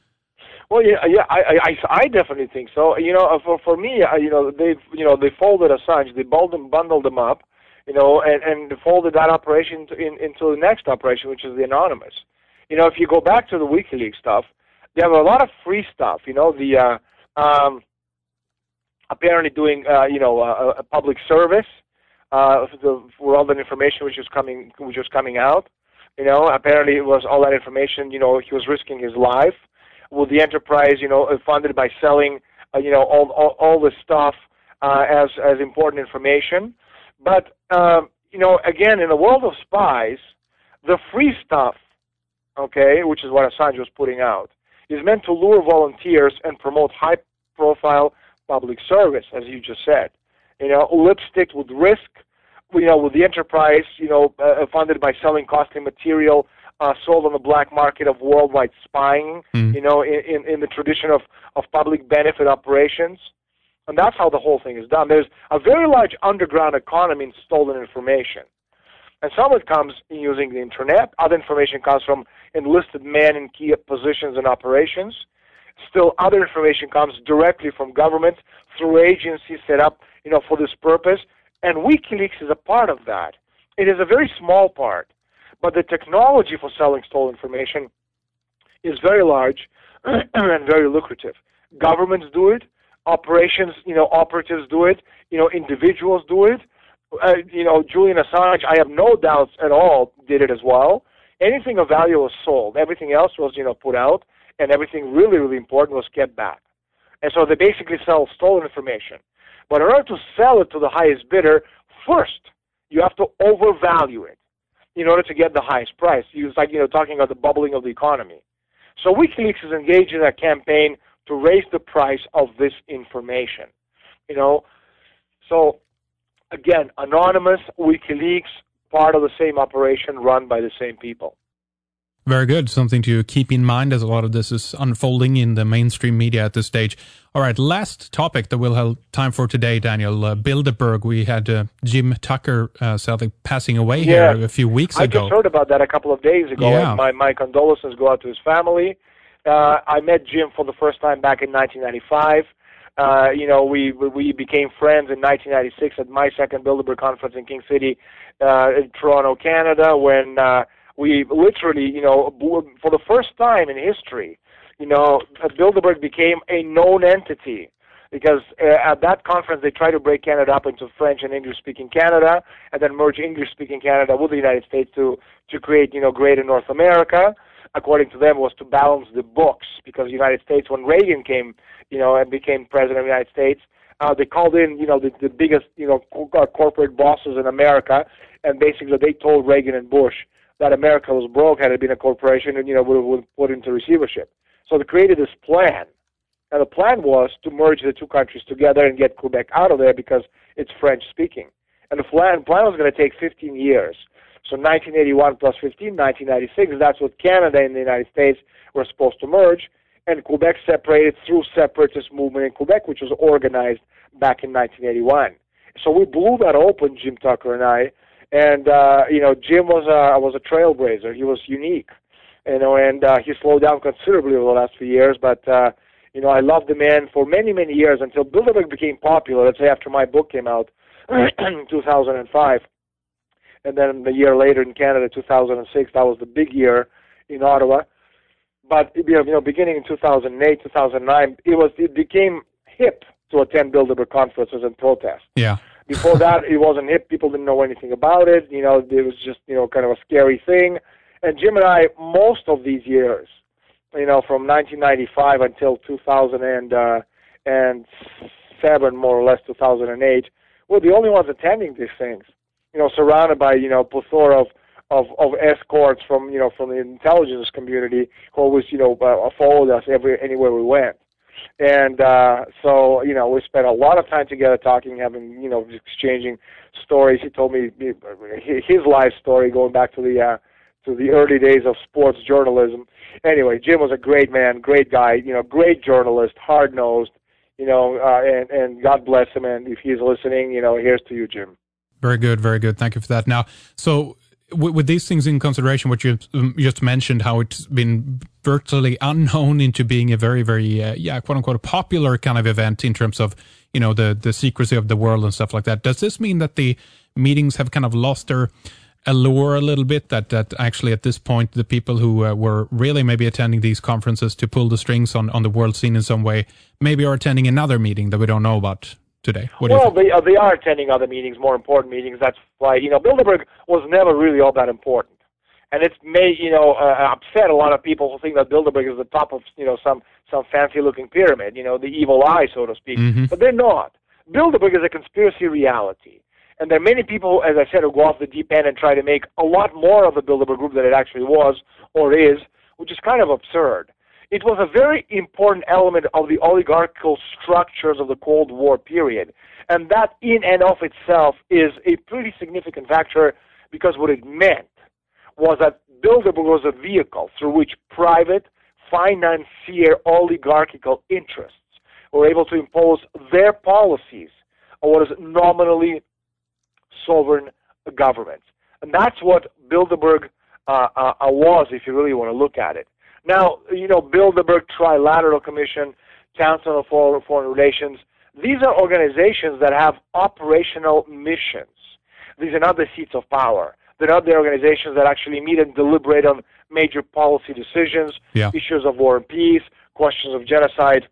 Speaker 5: Well, yeah, yeah, I, I, I definitely think so. You know, for for me, you know, they've, you know, they folded Assange, they bundled them, bundled them up, you know, and and folded that operation to, in, into the next operation, which is the Anonymous. You know, if you go back to the WikiLeaks stuff, they have a lot of free stuff. You know, the uh, um, apparently doing, uh, you know, a, a public service uh, for, the, for all that information which was coming, which was coming out. You know, apparently it was all that information. You know, he was risking his life. With the enterprise, you know, funded by selling, uh, you know, all all, all this stuff uh, as as important information. But um, you know, again, in the world of spies, the free stuff, okay, which is what Assange was putting out, is meant to lure volunteers and promote high-profile public service, as you just said. You know, lipstick with risk, you know, with the enterprise, you know, uh, funded by selling costly material. Uh, sold on the black market of worldwide spying, mm. you know, in, in, in the tradition of, of public benefit operations. And that's how the whole thing is done. There's a very large underground economy in stolen information. And some of it comes using the internet. Other information comes from enlisted men in key positions and operations. Still, other information comes directly from governments through agencies set up, you know, for this purpose. And WikiLeaks is a part of that. It is a very small part. But the technology for selling stolen information is very large and very lucrative. Governments do it. Operations, you know, operatives do it. You know, individuals do it. Uh, you know, Julian Assange, I have no doubts at all, did it as well. Anything of value was sold. Everything else was, you know, put out, and everything really, really important was kept back. And so they basically sell stolen information. But in order to sell it to the highest bidder, first, you have to overvalue it in order to get the highest price. It's like, you know, talking about the bubbling of the economy. So WikiLeaks is engaged in a campaign to raise the price of this information. You know, so again, Anonymous, WikiLeaks, part of the same operation run by the same people.
Speaker 4: Very good. Something to keep in mind as a lot of this is unfolding in the mainstream media at this stage. All right, last topic that we'll have time for today, Daniel. Uh, Bilderberg, we had uh, Jim Tucker uh, sadly passing away
Speaker 5: yeah.
Speaker 4: here a few weeks
Speaker 5: I
Speaker 4: ago.
Speaker 5: I just heard about that a couple of days ago.
Speaker 4: Yeah.
Speaker 5: And my, my condolences go out to his family. Uh, I met Jim for the first time back in nineteen ninety-five. Uh, you know, we we became friends in nineteen ninety-six at my second Bilderberg conference in King City, uh, in Toronto, Canada, when uh, we literally, you know, for the first time in history, you know, Bilderberg became a known entity. Because uh, at that conference, they tried to break Canada up into French and English-speaking Canada, and then merge English-speaking Canada with the United States to to create, you know, Greater North America. according to them, was to balance the books, because the United States, when Reagan came, you know, and became president of the United States, uh, they called in, you know, the, the biggest, you know, co- uh, corporate bosses in America, and basically they told Reagan and Bush that America was broke, had it been a corporation, and, you know, would have would put into receivership. So they created this plan, and the plan was to merge the two countries together and get Quebec out of there because it's French-speaking. And the plan, plan was going to take fifteen years. So nineteen eighty-one plus fifteen, nineteen ninety-six, that's what Canada and the United States were supposed to merge, and Quebec separated through separatist movement in Quebec, which was organized back in nineteen eighty-one. So we blew that open, Jim Tucker and I, and, uh, you know, Jim was a, was a trailblazer. He was unique, you know, and uh, he slowed down considerably over the last few years, but, uh, you know, I loved the man for many, many years until Bilderberg became popular, let's say after my book came out in two thousand five. And then a year later in Canada, two thousand six, that was the big year in Ottawa. But you know, beginning in two thousand eight, two thousand nine, it was it became hip to attend Bilderberg conferences and protest.
Speaker 4: Yeah.
Speaker 5: Before that, it wasn't hip. People didn't know anything about it. You know, it was just you know kind of a scary thing. And Jim and I, most of these years, you know, from nineteen ninety-five until two thousand seven, more or less two thousand eight, were the only ones attending these things. You know, surrounded by, you know, plethora of, of, of escorts from, you know, from the intelligence community who always, you know, uh, followed us every anywhere we went. And uh, so, you know, we spent a lot of time together talking, having, you know, exchanging stories. He told me his life story going back to the uh, to the early days of sports journalism. Anyway, Jim was a great man, great guy, you know, great journalist, hard-nosed, you know, uh, and, and God bless him. And if he's listening, you know, here's to you, Jim.
Speaker 4: Very good, very good. Thank you for that. Now, so with, with these things in consideration, what you um, just mentioned, how it's been virtually unknown into being a very, very, uh, yeah, quote unquote, popular kind of event in terms of, you know, the, the secrecy of the world and stuff like that. Does this mean that the meetings have kind of lost their allure a little bit, that, that actually at this point, the people who uh, were really maybe attending these conferences to pull the strings on, on the world scene in some way, maybe are attending another meeting that we don't know about today? What do
Speaker 5: well,
Speaker 4: you think?
Speaker 5: they, uh, they are attending other meetings, more important meetings. That's why, you know, Bilderberg was never really all that important. And it's made, you know, uh, upset a lot of people who think that Bilderberg is the top of, you know, some, some fancy-looking pyramid, you know, the evil eye, so to speak.
Speaker 4: Mm-hmm.
Speaker 5: But they're not. Bilderberg is a conspiracy reality. And there are many people, as I said, who go off the deep end and try to make a lot more of the Bilderberg group than it actually was or is, which is kind of absurd. It was a very important element of the oligarchical structures of the Cold War period. And that in and of itself is a pretty significant factor, because what it meant was that Bilderberg was a vehicle through which private, financier, oligarchical interests were able to impose their policies on what is nominally sovereign governments. And that's what Bilderberg uh, uh, was, if you really want to look at it. Now, you know, Bilderberg, Trilateral Commission, Council of Foreign Relations, these are organizations that have operational missions. These are not the seats of power. They're not the organizations that actually meet and deliberate on major policy decisions,
Speaker 4: yeah.
Speaker 5: issues of war and peace, questions of genocide.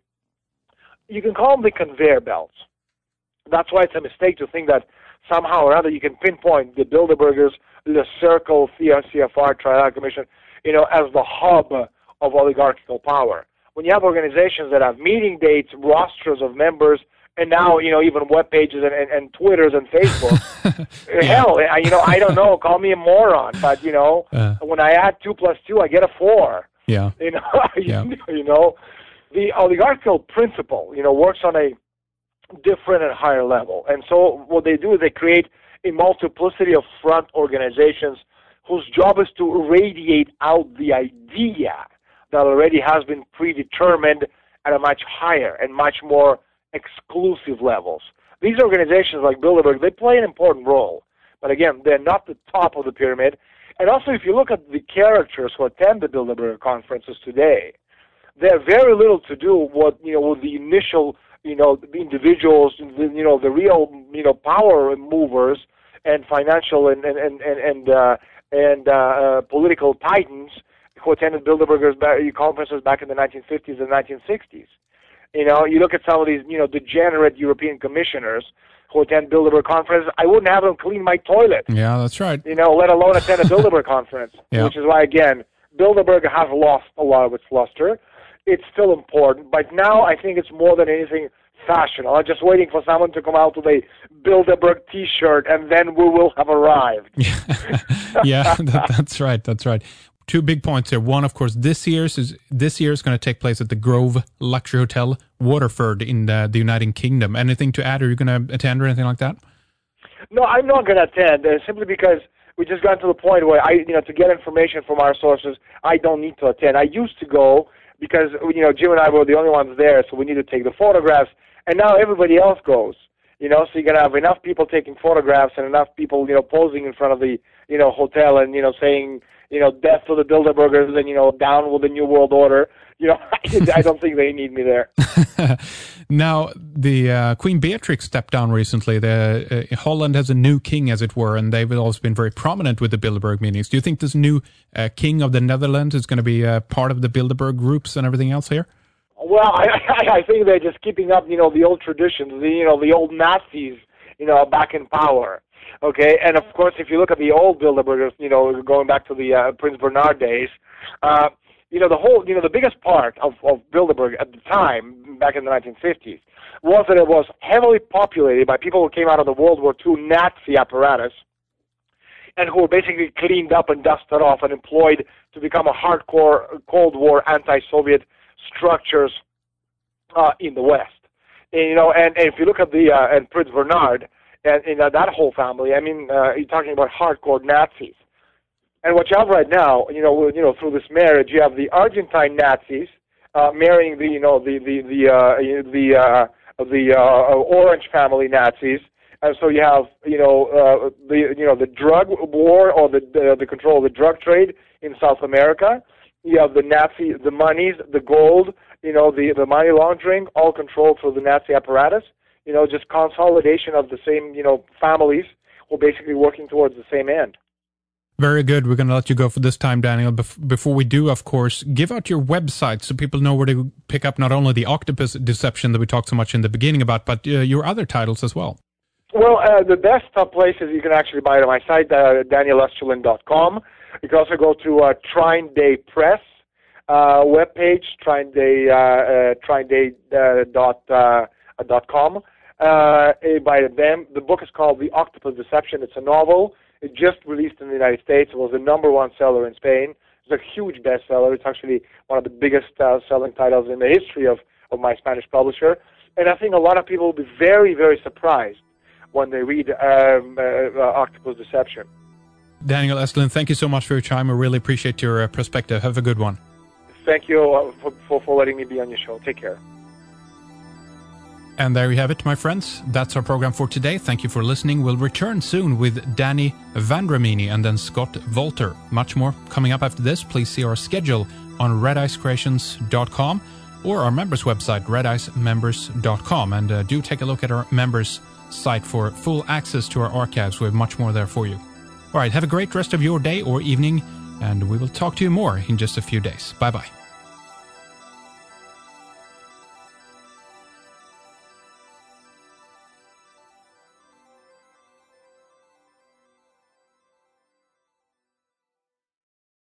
Speaker 5: You can call them the conveyor belts. That's why it's a mistake to think that somehow or other you can pinpoint the Bilderbergers, the Circle, C F R, Trilateral Commission, you know, as the hub of oligarchical power. When you have organizations that have meeting dates, rosters of members, and now, you know, even web pages and, and, and Twitters and Facebook, yeah. hell, I, you know, I don't know, call me a moron, but, you know, uh. when I add two plus two, I get a four.
Speaker 4: Yeah.
Speaker 5: You know,
Speaker 4: yeah.
Speaker 5: you know, the oligarchical principle, you know, works on a different and higher level. And so what they do is they create a multiplicity of front organizations whose job is to radiate out the idea that already has been predetermined at a much higher and much more exclusive levels. These organizations like Bilderberg, they play an important role. But again, they're not the top of the pyramid. And also, if you look at the characters who attend the Bilderberg conferences today, they have very little to do with, you know, with the initial, you know, the individuals, you know, the real, you know, power movers and financial and and and and and, uh, and uh, uh, political titans who attended Bilderberg's conferences back in the nineteen fifties and nineteen sixties. You know, you look at some of these, you know, degenerate European commissioners who attend Bilderberg conferences. I wouldn't have them clean my toilet.
Speaker 4: Yeah, that's right.
Speaker 5: You know, let alone attend a Bilderberg conference.
Speaker 4: Yeah.
Speaker 5: Which is why, again, Bilderberg has lost a lot of its luster. It's still important, but now I think it's more than anything fashionable. I'm just waiting for someone to come out with a Bilderberg T-shirt, and then we will have arrived.
Speaker 4: Yeah, that, that's right. That's right. Two big points here. One, of course, this year's is this year is going to take place at the Grove Luxury Hotel, Waterford, in the, the United Kingdom. Anything to add? Are you going to attend or anything like that?
Speaker 5: No, I'm not going to attend, uh, simply because we just got to the point where I, you know, to get information from our sources, I don't need to attend. I used to go because, you know, Jim and I were the only ones there, so we need to take the photographs, and now everybody else goes. You know, so you're going to have enough people taking photographs and enough people, you know, posing in front of the, you know, hotel and, you know, saying, you know, death to the Bilderbergers and, you know, down with the New World Order. You know, I don't think they need me there.
Speaker 4: Now, the uh, Queen Beatrix stepped down recently. The uh, Holland has a new king, as it were, and they've always been very prominent with the Bilderberg meetings. Do you think this new uh, king of the Netherlands is going to be uh, part of the Bilderberg groups and everything else here?
Speaker 5: Well, I, I, I think they're just keeping up, you know, the old traditions, the, you know, the old Nazis, you know, back in power. Okay, and of course, if you look at the old Bilderbergers, you know, going back to the uh, Prince Bernhard days, uh, you know, the whole, you know, the biggest part of, of Bilderberg at the time, back in the nineteen fifties, was that it was heavily populated by people who came out of the World War Two Nazi apparatus and who were basically cleaned up and dusted off and employed to become a hardcore Cold War anti-Soviet structures uh, in the West. And, you know, and, and if you look at the, uh, and Prince Bernhard, and in uh, that whole family, I mean, uh, you're talking about hardcore Nazis. And what you have right now, you know, you know, through this marriage, you have the Argentine Nazis uh, marrying the, you know, the the the uh, the uh, the uh, Orange family Nazis, and so you have, you know, uh, the you know the drug war or the the, the control of the drug trade in South America. You have the Nazi, the monies, the gold, you know, the the money laundering, all controlled through the Nazi apparatus. You know, just consolidation of the same, you know, families who are basically working towards the same end.
Speaker 4: Very good. We're going to let you go for this time, Daniel. Bef- before we do, of course, give out your website so people know where to pick up not only the Octopus Deception that we talked so much in the beginning about, but uh, your other titles as well.
Speaker 5: Well, uh, the best uh, place is you can actually buy it on my site, uh, daniel estulin dot com. You can also go to uh, Trine Day Press uh, webpage, Trine Day, uh, uh, Trine Day uh, dot, uh, dot com. Uh, by them. The book is called The Octopus Deception. It's a novel. It just released in the United States. It was the number one seller in Spain. It's a huge bestseller. It's actually one of the biggest uh, selling titles in the history of, of my Spanish publisher. And I think a lot of people will be very, very surprised when they read um, uh, uh, Octopus Deception.
Speaker 4: Daniel Estulin, thank you so much for your time. I really appreciate your uh, perspective. Have a good one.
Speaker 5: Thank you uh, for, for, for letting me be on your show. Take care.
Speaker 4: And there you have it, my friends. That's our program for today. Thank you for listening. We'll return soon with Danny Vandramini and then Scott Volter. Much more coming up after this. Please see our schedule on red ice creations dot com or our members website, red ice members dot com. And uh, do take a look at our members site for full access to our archives. We have much more there for you. All right, have a great rest of your day or evening, and we will talk to you more in just a few days. Bye-bye.